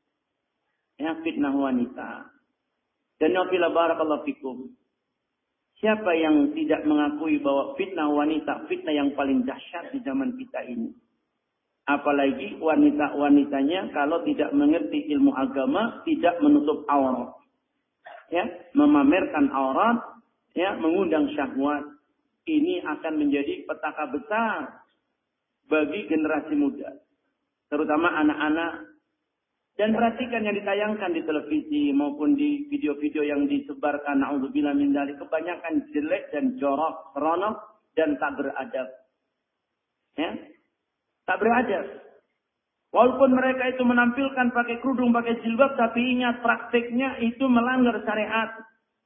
Ya, fitnah wanita. Dan yaqila barakallahu fikum. Siapa yang tidak mengakui bahwa fitnah wanita, fitnah yang paling dahsyat di zaman kita ini. Apalagi wanita-wanitanya kalau tidak mengerti ilmu agama, tidak menutup aurat. Ya, memamerkan aurat, ya, mengundang syahwat. Ini akan menjadi petaka besar bagi generasi muda. Terutama anak-anak. Dan perhatikan yang ditayangkan di televisi maupun di video-video yang disebarkan. Na'udzubillah min dzalik. Kebanyakan jelek dan jorok, seronok dan tak beradab. Ya? Tak beradab. Walaupun mereka itu menampilkan pakai kerudung, pakai jilbab, tapi ingat prakteknya itu melanggar syariat.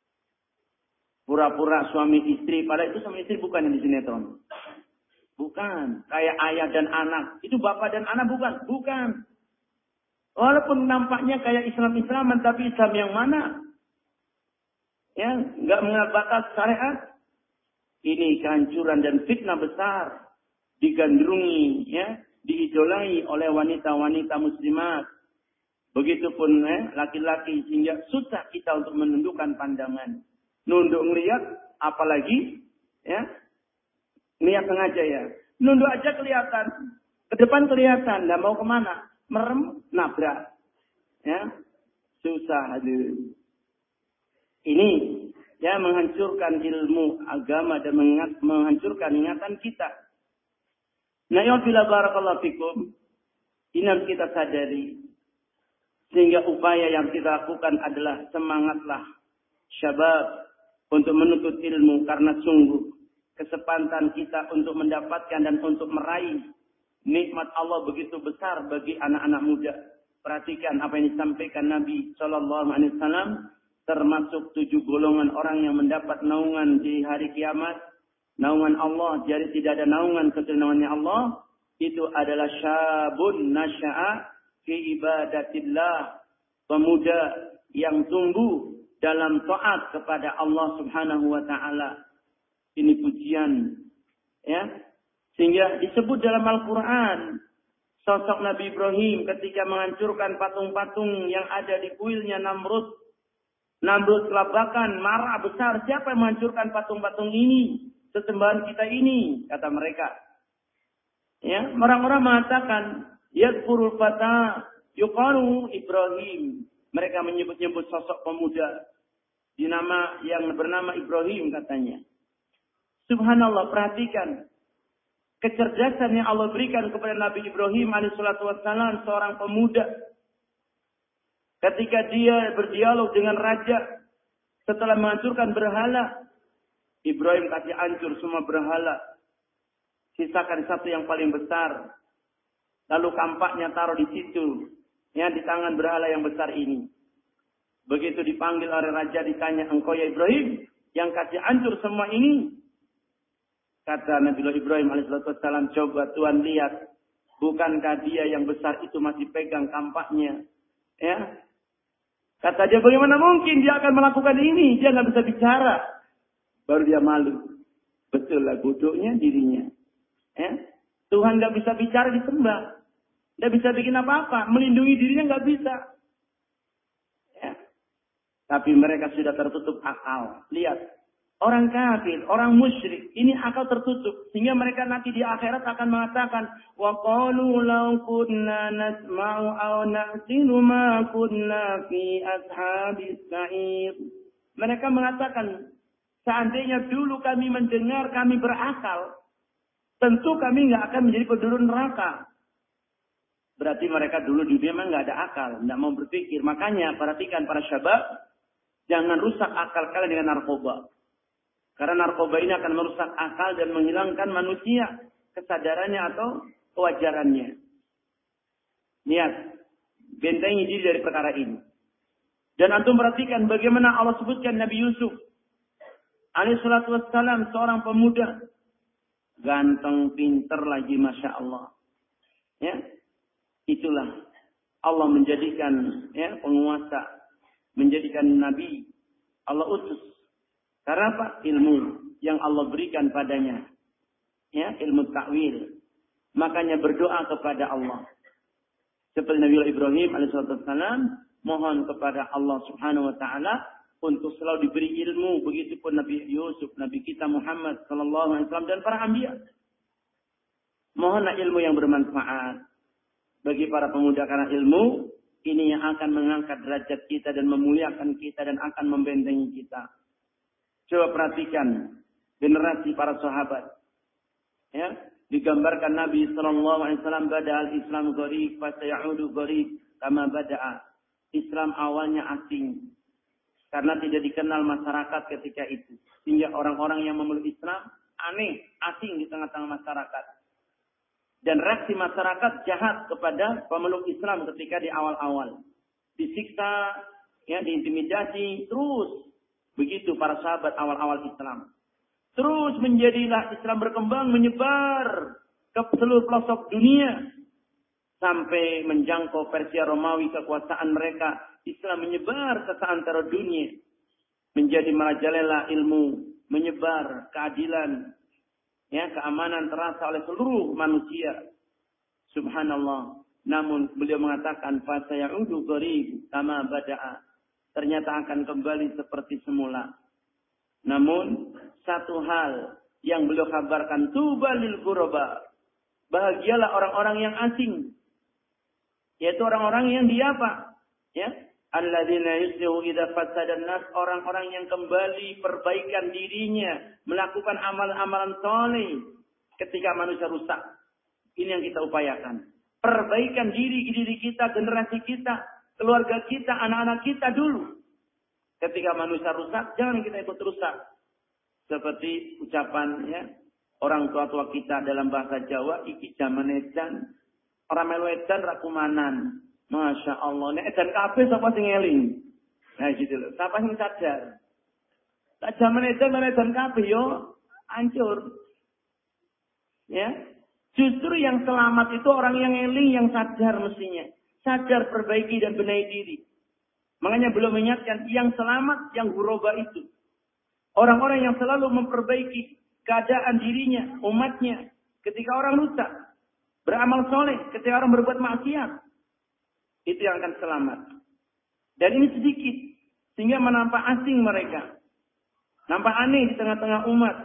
Pura-pura suami istri, padahal itu suami istri bukan yang di sinetron. Bukan. Kayak ayah dan anak. Itu bapak dan anak bukan. Bukan. Walaupun nampaknya kayak Islam-Islaman, tapi Islam yang mana? Ya, nggak mengenal batas syariat. Ini kehancuran dan fitnah besar. Digandrungi, ya, diidolai oleh wanita-wanita muslimat. Begitupun eh, laki-laki, sehingga susah kita untuk menundukkan pandangan. Nunduk ngeliat, apalagi, ya, niat sengaja ya. Nunduk aja kelihatan, ke depan kelihatan, nggak mau kemana, merem, nabrak, ya, susah, aduh. Ini, ya, menghancurkan ilmu agama dan menghancurkan ingatan kita. Nah, ya bila barakallahu fikum, ini harus kita sadari, sehingga upaya yang kita lakukan adalah semangatlah, syabab, untuk menuntut ilmu karena sungguh kesempatan kita untuk mendapatkan dan untuk meraih nikmat Allah begitu besar bagi anak-anak muda. Perhatikan apa yang disampaikan Nabi Shallallahu Alaihi Wasallam, termasuk tujuh golongan orang yang mendapat naungan di hari kiamat. Naungan Allah, jadi tidak ada naungan kecuali naungannya Allah. Itu adalah syabun nasya'a fi ibadatillah, pemuda yang tumbuh dalam taat kepada Allah Subhanahu wa taala. Ini pujian, ya. Sehingga disebut dalam Al-Qur'an sosok Nabi Ibrahim ketika menghancurkan patung-patung yang ada di kuilnya Namrud. Namrud kelabakan, marah besar, siapa yang menghancurkan patung-patung ini? Sesembahan kita ini, kata mereka. Ya, orang-orang mengatakan, yadhkurul fata yuqalu Ibrahim. Mereka menyebut-nyebut sosok pemuda di nama yang bernama Ibrahim katanya. Subhanallah, perhatikan kecerdasan yang Allah berikan kepada Nabi Ibrahim alaihissalatu wassalam, seorang pemuda. Ketika dia berdialog dengan raja setelah menghancurkan berhala, Ibrahim kasih hancur semua berhala. Sisakan satu yang paling besar. Lalu kampaknya taruh di situ. Ya, di tangan berhala yang besar ini. Begitu dipanggil oleh raja, ditanya, engkau ya Ibrahim yang kasih hancur semua ini? Kata Nabi Ibrahim alaihissalam, coba Tuhan lihat. Bukankah dia yang besar itu masih pegang kampaknya? Ya. Kata dia, bagaimana mungkin dia akan melakukan ini? Dia nggak bisa bicara. Baru dia malu. Betul lah, bodohnya dirinya. Ya. Tuhan nggak bisa bicara, disembah. Nggak bisa bikin apa-apa. Melindungi dirinya nggak bisa. Ya. Tapi mereka sudah tertutup akal. Lihat. Orang kafir, orang musyrik. Ini akal tertutup. Sehingga mereka nanti di akhirat akan mengatakan. Wa qalu law kunna nasma'u aw na'silu ma kunna fi ashabis sa'ir. Mereka mengatakan. Seandainya dulu kami mendengar, kami berakal. Tentu kami nggak akan menjadi penduduk neraka. Berarti mereka dulu di dunia memang nggak ada akal, nggak mau berpikir. Makanya perhatikan para syabab, Jangan rusak akal kalian dengan narkoba. Karena narkoba ini akan merusak akal dan menghilangkan manusia kesadarannya atau kewajarannya. Niat, bentengi diri dari perkara ini. Dan antum perhatikan bagaimana Allah sebutkan Nabi Yusuf alaihi salatu wassalam, seorang pemuda ganteng, pinter lagi, masya Allah. Ya, itulah Allah menjadikan ya penguasa, menjadikan nabi. Allah utus. Karena apa? Ilmu yang Allah berikan padanya. Ya, ilmu takwil. Makanya berdoa kepada Allah. Seperti Nabi Ibrahim alaihissalam, mohon kepada Allah Subhanahu wa taala untuk selalu diberi ilmu. Begitupun Nabi Yusuf, Nabi kita Muhammad sallallahu alaihi wasallam dan para anbiya. Mohonlah ilmu yang bermanfaat bagi para pemuda, karena ilmu ini yang akan mengangkat derajat kita dan memuliakan kita dan akan membentengi kita. Coba perhatikan generasi para sahabat. Ya, digambarkan Nabi sallallahu alaihi wasallam, badal Islam gharib fa sayaudu gharib kama bada'a. Islam awalnya asing karena tidak dikenal masyarakat ketika itu. Sehingga orang-orang yang memeluk Islam aneh, asing di tengah-tengah masyarakat. Dan reaksi masyarakat jahat kepada pemeluk Islam ketika di awal-awal. Disiksa, ya, diintimidasi, terus begitu para sahabat awal-awal Islam. Terus menjadilah Islam berkembang, menyebar ke seluruh pelosok dunia. Sampai menjangkau Persia Romawi, kekuasaan mereka. Islam menyebar ke seantero dunia. Menjadi merajalela ilmu, menyebar keadilan. Ya, keamanan terasa oleh seluruh manusia. Subhanallah. Namun beliau mengatakan, fasayaudu gharib kama bada'a. Ternyata akan kembali seperti semula. Namun satu hal yang beliau kabarkan, tuba lil ghuraba. Bahagialah orang-orang yang asing. Yaitu orang-orang yang dia apa? Ya, alladzina yuslihu idza fasada an-nas, orang-orang yang kembali perbaikan dirinya, melakukan amalan-amalan saleh ketika manusia rusak. Ini yang kita upayakan. Perbaikan diri diri kita, generasi kita, keluarga kita, anak-anak kita dulu. Ketika manusia rusak, jangan kita ikut rusak. Seperti ucapan ya orang tua-tua kita dalam bahasa Jawa, iki zaman edan, orang melu edan rakumanan. Masya Allah, nek edan kabeh sapa sing eling. Nah gitu loh, sapa sing sadar. Tak zaman edan melu edan kabeh yo hancur. Ya. Justru yang selamat itu orang yang eling, yang sadar mestinya. Sadar, perbaiki dan benahi diri. Makanya belum mengingatkan yang selamat, yang ghuraba itu. Orang-orang yang selalu memperbaiki keadaan dirinya, umatnya. Ketika orang rusak, beramal soleh. Ketika orang berbuat maksiat, itu yang akan selamat. Dan ini sedikit. Sehingga menampak asing mereka. Nampak aneh di tengah-tengah umat.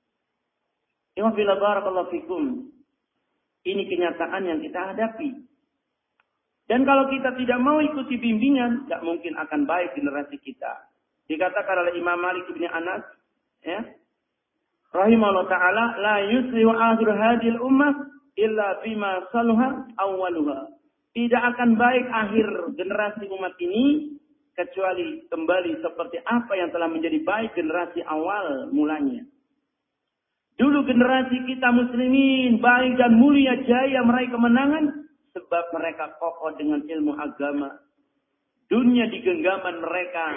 Ya bila barakallahu fikum. Ini kenyataan yang kita hadapi. Dan kalau kita tidak mau ikuti bimbingan, tidak mungkin akan baik generasi kita. Dikatakan oleh Imam Malik bin Anas, ya, rahimahullah ta'ala, la yuslihu akhir hadil ummah illa bima saluha awwaluha. Tidak akan baik akhir generasi umat ini, kecuali kembali seperti apa yang telah menjadi baik generasi awal mulanya. Dulu generasi kita muslimin, baik dan mulia, jaya meraih kemenangan, sebab mereka kokoh dengan ilmu agama. Dunia di genggaman mereka.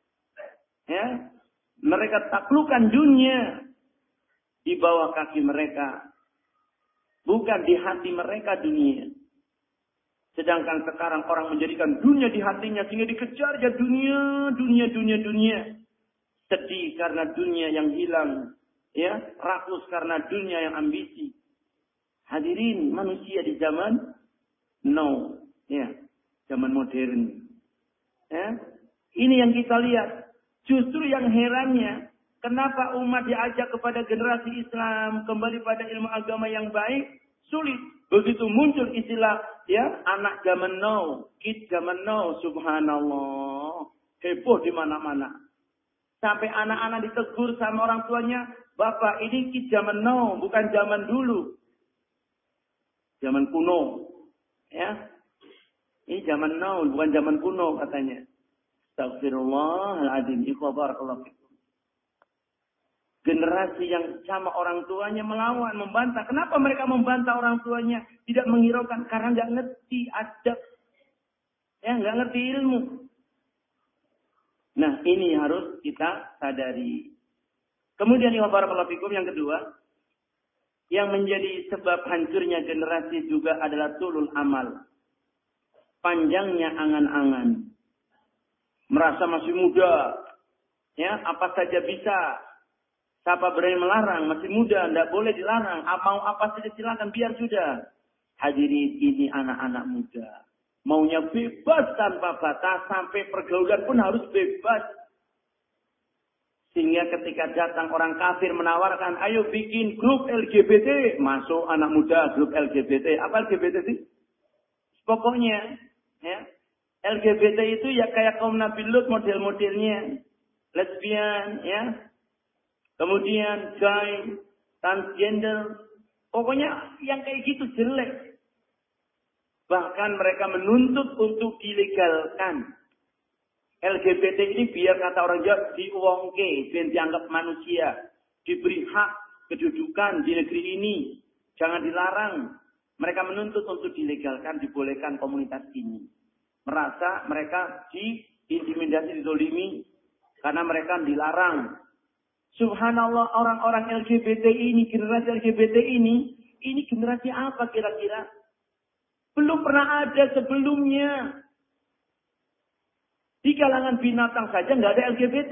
Ya, mereka taklukkan dunia di bawah kaki mereka. Bukan di hati mereka dunia. Sedangkan sekarang orang menjadikan dunia di hatinya sehingga dikejar ya dunia, dunia, dunia, dunia. Sedih karena dunia yang hilang. Ya, rakus karena dunia yang ambisi. Hadirin, manusia di zaman no, ya, zaman modern. Ya, ini yang kita lihat. Justru yang herannya, kenapa umat diajak kepada generasi Islam kembali pada ilmu agama yang baik, sulit. Begitu muncul istilah, ya, anak zaman now, kid zaman now, subhanallah, heboh di mana-mana. Sampai anak-anak ditegur sama orang tuanya, bapak ini kid zaman now, bukan zaman dulu, zaman kuno. Ya, ini zaman now, bukan zaman kuno katanya. Astagfirullahaladzim. Ikhwah barakallahu fikum. Generasi yang sama orang tuanya melawan, membantah. Kenapa mereka membantah orang tuanya? Tidak menghiraukan. Karena nggak ngerti adab. Ya, nggak ngerti ilmu. Nah, ini harus kita sadari. Kemudian ikhwah barakallahu fikum yang kedua, yang menjadi sebab hancurnya generasi juga adalah tulul amal. Panjangnya angan-angan. Merasa masih muda. Ya, apa saja bisa. Siapa berani melarang? Masih muda, tidak boleh dilarang. Mau apa saja silakan, biar sudah. Hadirin, ini anak-anak muda. Maunya bebas tanpa batas, sampai pergaulan pun harus bebas. Sehingga ketika datang orang kafir menawarkan, ayo bikin grup L G B T. Masuk anak muda grup L G B T. Apa L G B T sih? Pokoknya, ya, L G B T itu ya kayak kaum Nabi Lut model-modelnya. Lesbian, ya. Kemudian gay, transgender. Pokoknya yang kayak gitu jelek. Bahkan mereka menuntut untuk dilegalkan. L G B T ini biar kata orang Jawa diuangke, biar dianggap manusia. Diberi hak kedudukan di negeri ini. Jangan dilarang. Mereka menuntut untuk dilegalkan, dibolehkan komunitas ini. Merasa mereka diintimidasi, dizolimi. Karena mereka dilarang. Subhanallah, orang-orang L G B T ini, generasi L G B T ini, ini generasi apa kira-kira? Belum pernah ada sebelumnya. Di kalangan binatang saja nggak ada L G B T.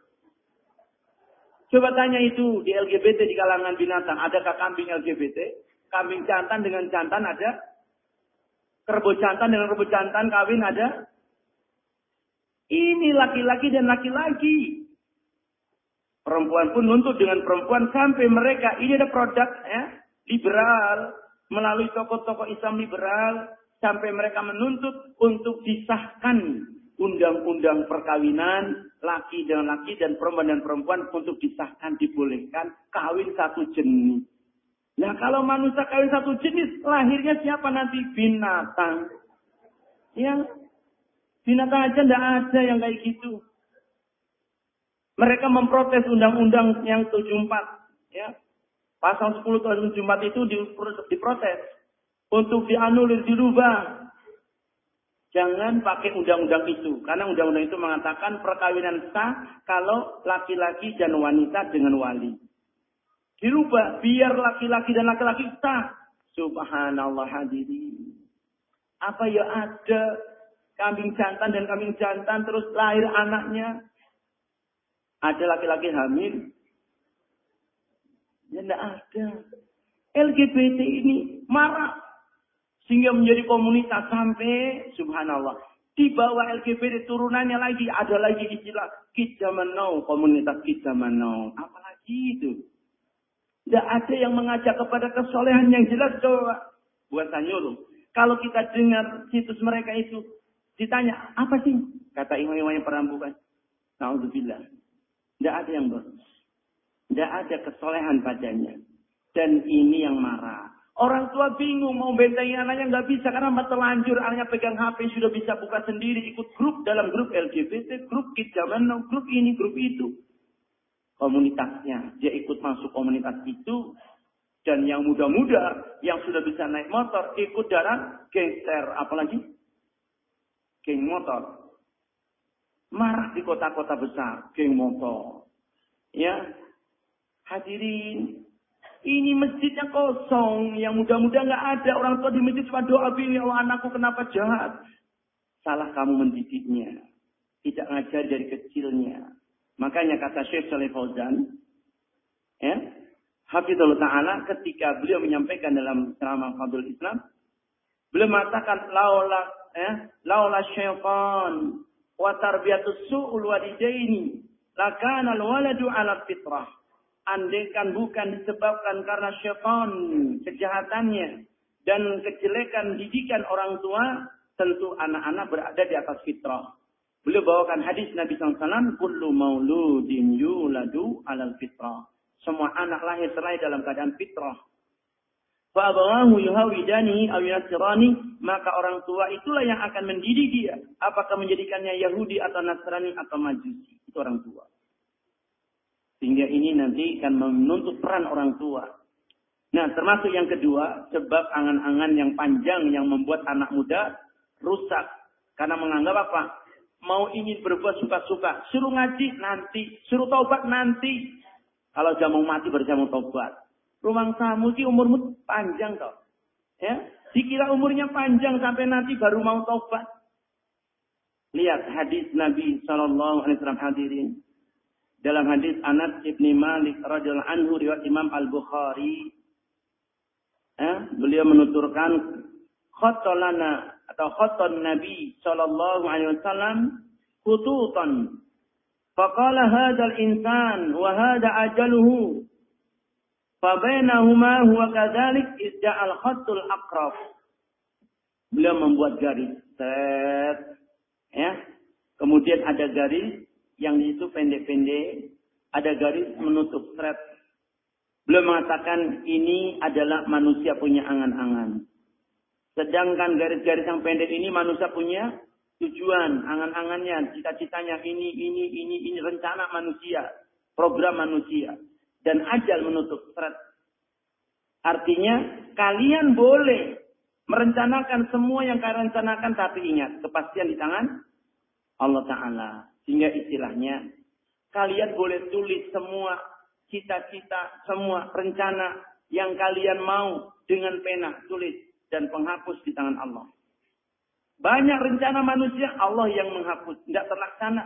Coba tanya itu di L G B T di kalangan binatang. Adakah kambing L G B T? Kambing jantan dengan jantan ada? Kerbau jantan dengan kerbau jantan kawin ada? Ini laki-laki dan laki-laki. Perempuan pun nuntut dengan perempuan sampai mereka. Ini ada produk ya, liberal. Melalui tokoh-tokoh Islam liberal. Sampai mereka menuntut untuk disahkan undang-undang perkawinan laki dengan laki dan perempuan dan perempuan untuk disahkan, dibolehkan kawin satu jenis. Nah kalau manusia kawin satu jenis, lahirnya siapa nanti? Binatang. Ya, binatang aja tidak ada yang kayak gitu. Mereka memprotes undang-undang yang tujuh puluh empat. Ya. Pasal sepuluh tahun tujuh puluh empat itu diprotes. Untuk dianulir, dirubah. Jangan pakai undang-undang itu. Karena undang-undang itu mengatakan perkawinan sah kalau laki-laki dan wanita dengan wali. Dirubah. Biar laki-laki dan laki-laki sah. Subhanallah hadirin. Apa ya ada kambing jantan dan kambing jantan terus lahir anaknya. Ada laki-laki hamil. Ya tidak ada. L G B T ini marah. Sehingga menjadi komunitas sampai subhanallah. Di bawah L G B T turunannya lagi. Ada lagi istilah Kids Zaman Now. Komunitas Kids Zaman Now. Apalagi itu. Tidak ada yang mengajak kepada kesolehan yang jelas. Coba. Buat nyuruh. Kalau kita dengar situs mereka itu. Ditanya. Apa sih? Kata imam-imam yang perambukan. Na'udzubillah. Tidak ada yang bagus. Tidak ada kesolehan padanya. Dan ini yang marah. Orang tua bingung mau bentengi anaknya nggak bisa karena terlanjur anaknya pegang H P sudah bisa buka sendiri ikut grup dalam grup L G B T, grup Kids Zaman Now, grup ini, grup itu. Komunitasnya dia ikut masuk komunitas itu dan yang muda-muda yang sudah bisa naik motor ikut dalam gangster apalagi geng motor. Marah di kota-kota besar, geng motor. Ya, hadirin. Ini masjidnya kosong. Yang muda-muda nggak ada. Orang tua di masjid cuma doa bingung. Ya Allah anakku kenapa jahat. Salah kamu mendidiknya. Tidak ngajar dari kecilnya. Makanya kata Syekh Shalih Fauzan. Ya. Hafizullah Ta'ala ketika beliau menyampaikan dalam ceramah Fadlul Islam. Beliau mengatakan. Laula, ya, laula syaitan. Wa tarbiyatus su'ul walidaini. Lakana al-waladu ala fitrah. Andaikan bukan disebabkan karena syaitan, kejahatannya, dan kejelekan didikan orang tua, tentu anak-anak berada di atas fitrah. Beliau bawakan hadis Nabi shallallahu alaihi wasallam, kullu mauludin yuladu alal fitrah. Semua anak lahir terlahir dalam keadaan fitrah. Fa abawahu yuhawidani aw yunasirani, maka orang tua itulah yang akan mendidik dia. Apakah menjadikannya Yahudi atau Nasrani atau Majusi. Itu orang tua. Sehingga ini nanti akan menuntut peran orang tua. Nah, termasuk yang kedua, sebab angan-angan yang panjang yang membuat anak muda rusak. Karena menganggap apa? Mau ingin berbuat suka-suka. Suruh ngaji nanti. Suruh taubat nanti. Kalau dia mau mati baru dia mau taubat. Rumang samu sih umurmu panjang toh. Ya, dikira umurnya panjang sampai nanti baru mau taubat. Lihat hadis Nabi sallallahu alaihi wasallam hadirin. Dalam hadis Anas ibni Malik radhiyallahu anhu riwayat Imam Al-Bukhari, ya, beliau menuturkan khattalana atau khattan Nabi sallallahu alaihi wasallam khututan. Faqala hadzal insan wa hadza ajaluhu. Fabainahuma huwa kadzalik isja'al khattul aqrab. Beliau membuat garis. Set. Ya. Kemudian ada garis yang itu pendek-pendek, ada garis menutup thread. Beliau mengatakan ini adalah manusia punya angan-angan. Sedangkan garis-garis yang pendek ini manusia punya tujuan, angan-angannya, cita-citanya ini, ini, ini, ini rencana manusia, program manusia. Dan ajal menutup thread. Artinya kalian boleh merencanakan semua yang kalian rencanakan, tapi ingat kepastian di tangan Allah Ta'ala. Sehingga istilahnya kalian boleh tulis semua cita-cita, semua rencana yang kalian mau dengan pena tulis dan penghapus di tangan Allah. Banyak rencana manusia Allah yang menghapus, tidak terlaksana.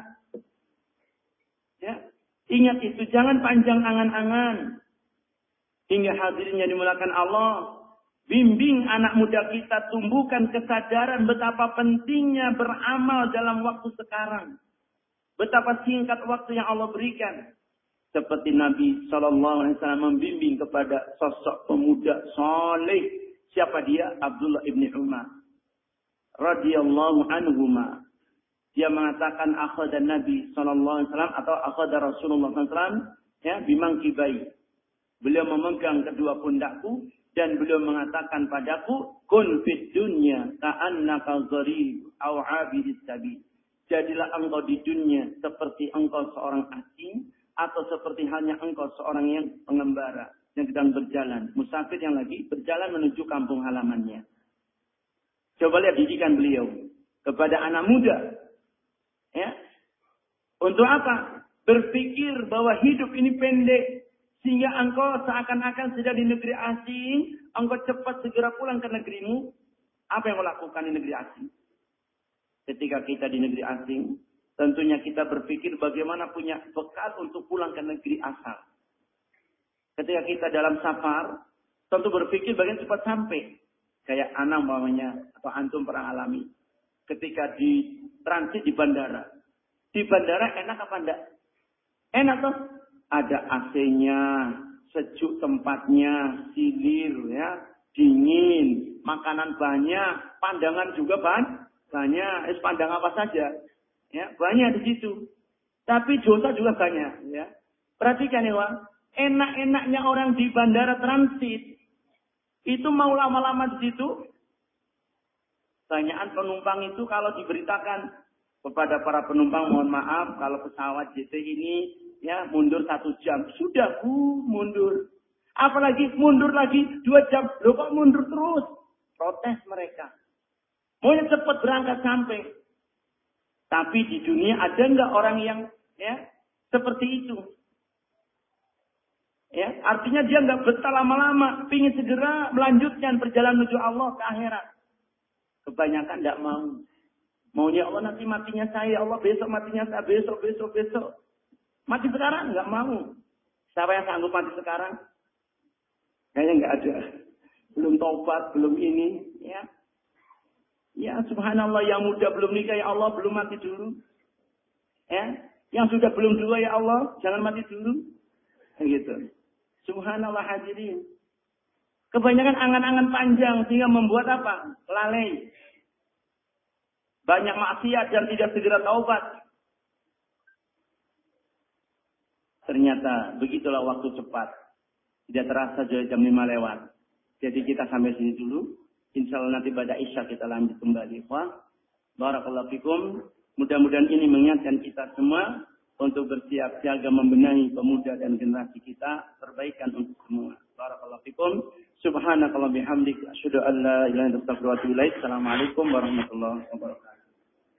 Ya. Ingat itu, jangan panjang angan-angan. Hingga hadirinnya dimulakan Allah. Bimbing anak muda kita, tumbuhkan kesadaran betapa pentingnya beramal dalam waktu sekarang. Betapa singkat waktu yang Allah berikan. Seperti Nabi shallallahu alaihi wasallam membimbing kepada sosok pemuda soleh. Siapa dia? Abdullah ibni Umar radhiyallahu anhuma. Dia mengatakan akhadha Nabi sallallahu alaihi wasallam atau akhadha Rasulullah sallallahu alaihi wasallam ya bimangkibai. Beliau memegang kedua pundakku dan beliau mengatakan padaku, kun fid dunya ka'annaka gharib aw 'abidis sabil. Jadilah engkau di dunia seperti engkau seorang asing atau seperti halnya engkau seorang yang pengembara yang sedang berjalan, musafir yang lagi berjalan menuju kampung halamannya. Coba lihat didikan beliau kepada anak muda. Ya. Untuk apa? Berpikir bahwa hidup ini pendek. Sehingga engkau seakan-akan sedang di negeri asing. Engkau cepat segera pulang ke negerimu. Apa yang kau lakukan di negeri asing? Ketika kita di negeri asing. Tentunya kita berpikir bagaimana punya bekal untuk pulang ke negeri asal. Ketika kita dalam safar. Tentu berpikir bagaimana cepat sampai. Kayak anak umpamanya. Atau antum pernah alami. Ketika di transit di bandara. Di bandara enak apa enggak? Enak toh? Ada A C-nya, sejuk tempatnya, silir ya, dingin, makanan banyak, pandangan juga ban, banyak. Es pandang apa saja? Ya, banyak di situ. Tapi dosa juga banyak ya. Perhatikan ya, Wak. Enak-enaknya orang di bandara transit. Itu mau lama-lama di situ. Tanyaan penumpang itu kalau diberitakan kepada para penumpang, mohon maaf kalau pesawat J T ini ya mundur satu jam. Sudah bu mundur. Apalagi mundur lagi dua jam. Loh kok mundur terus? Protes mereka. Maunya cepat berangkat sampai. Tapi di dunia ada nggak orang yang ya seperti itu? Ya, artinya dia nggak betah lama-lama, pingin segera melanjutkan perjalanan menuju Allah ke akhirat. Kebanyakan tidak mau. Maunya Allah nanti matinya saya, Allah besok matinya saya, besok, besok, besok. Mati sekarang? Enggak mau. Siapa yang sanggup mati sekarang? Kayaknya enggak ada. Belum taubat, belum ini. Ya, ya subhanallah yang muda belum nikah ya Allah, belum mati dulu. Ya, yang sudah belum tua ya Allah, jangan mati dulu. Gitu. Subhanallah hadirin. Kebanyakan angan-angan panjang sehingga membuat apa? Lalai. Banyak maksiat dan tidak segera taubat. Ternyata begitulah waktu cepat. Tidak terasa sudah jam lima lewat. Jadi kita sampai sini dulu. Insya Allah nanti pada Isya kita lanjut kembali. Wah, barakallahu fikum. Mudah-mudahan ini mengingatkan kita semua untuk bersiap siaga membenahi pemuda dan generasi kita. Perbaikan untuk semua. Barakallahu fikum. Subhanakallah bihamdik. Asyhadu an la ilaha illa anta astaghfiruka wa atubu ilaik. Assalamualaikum warahmatullahi wabarakatuh.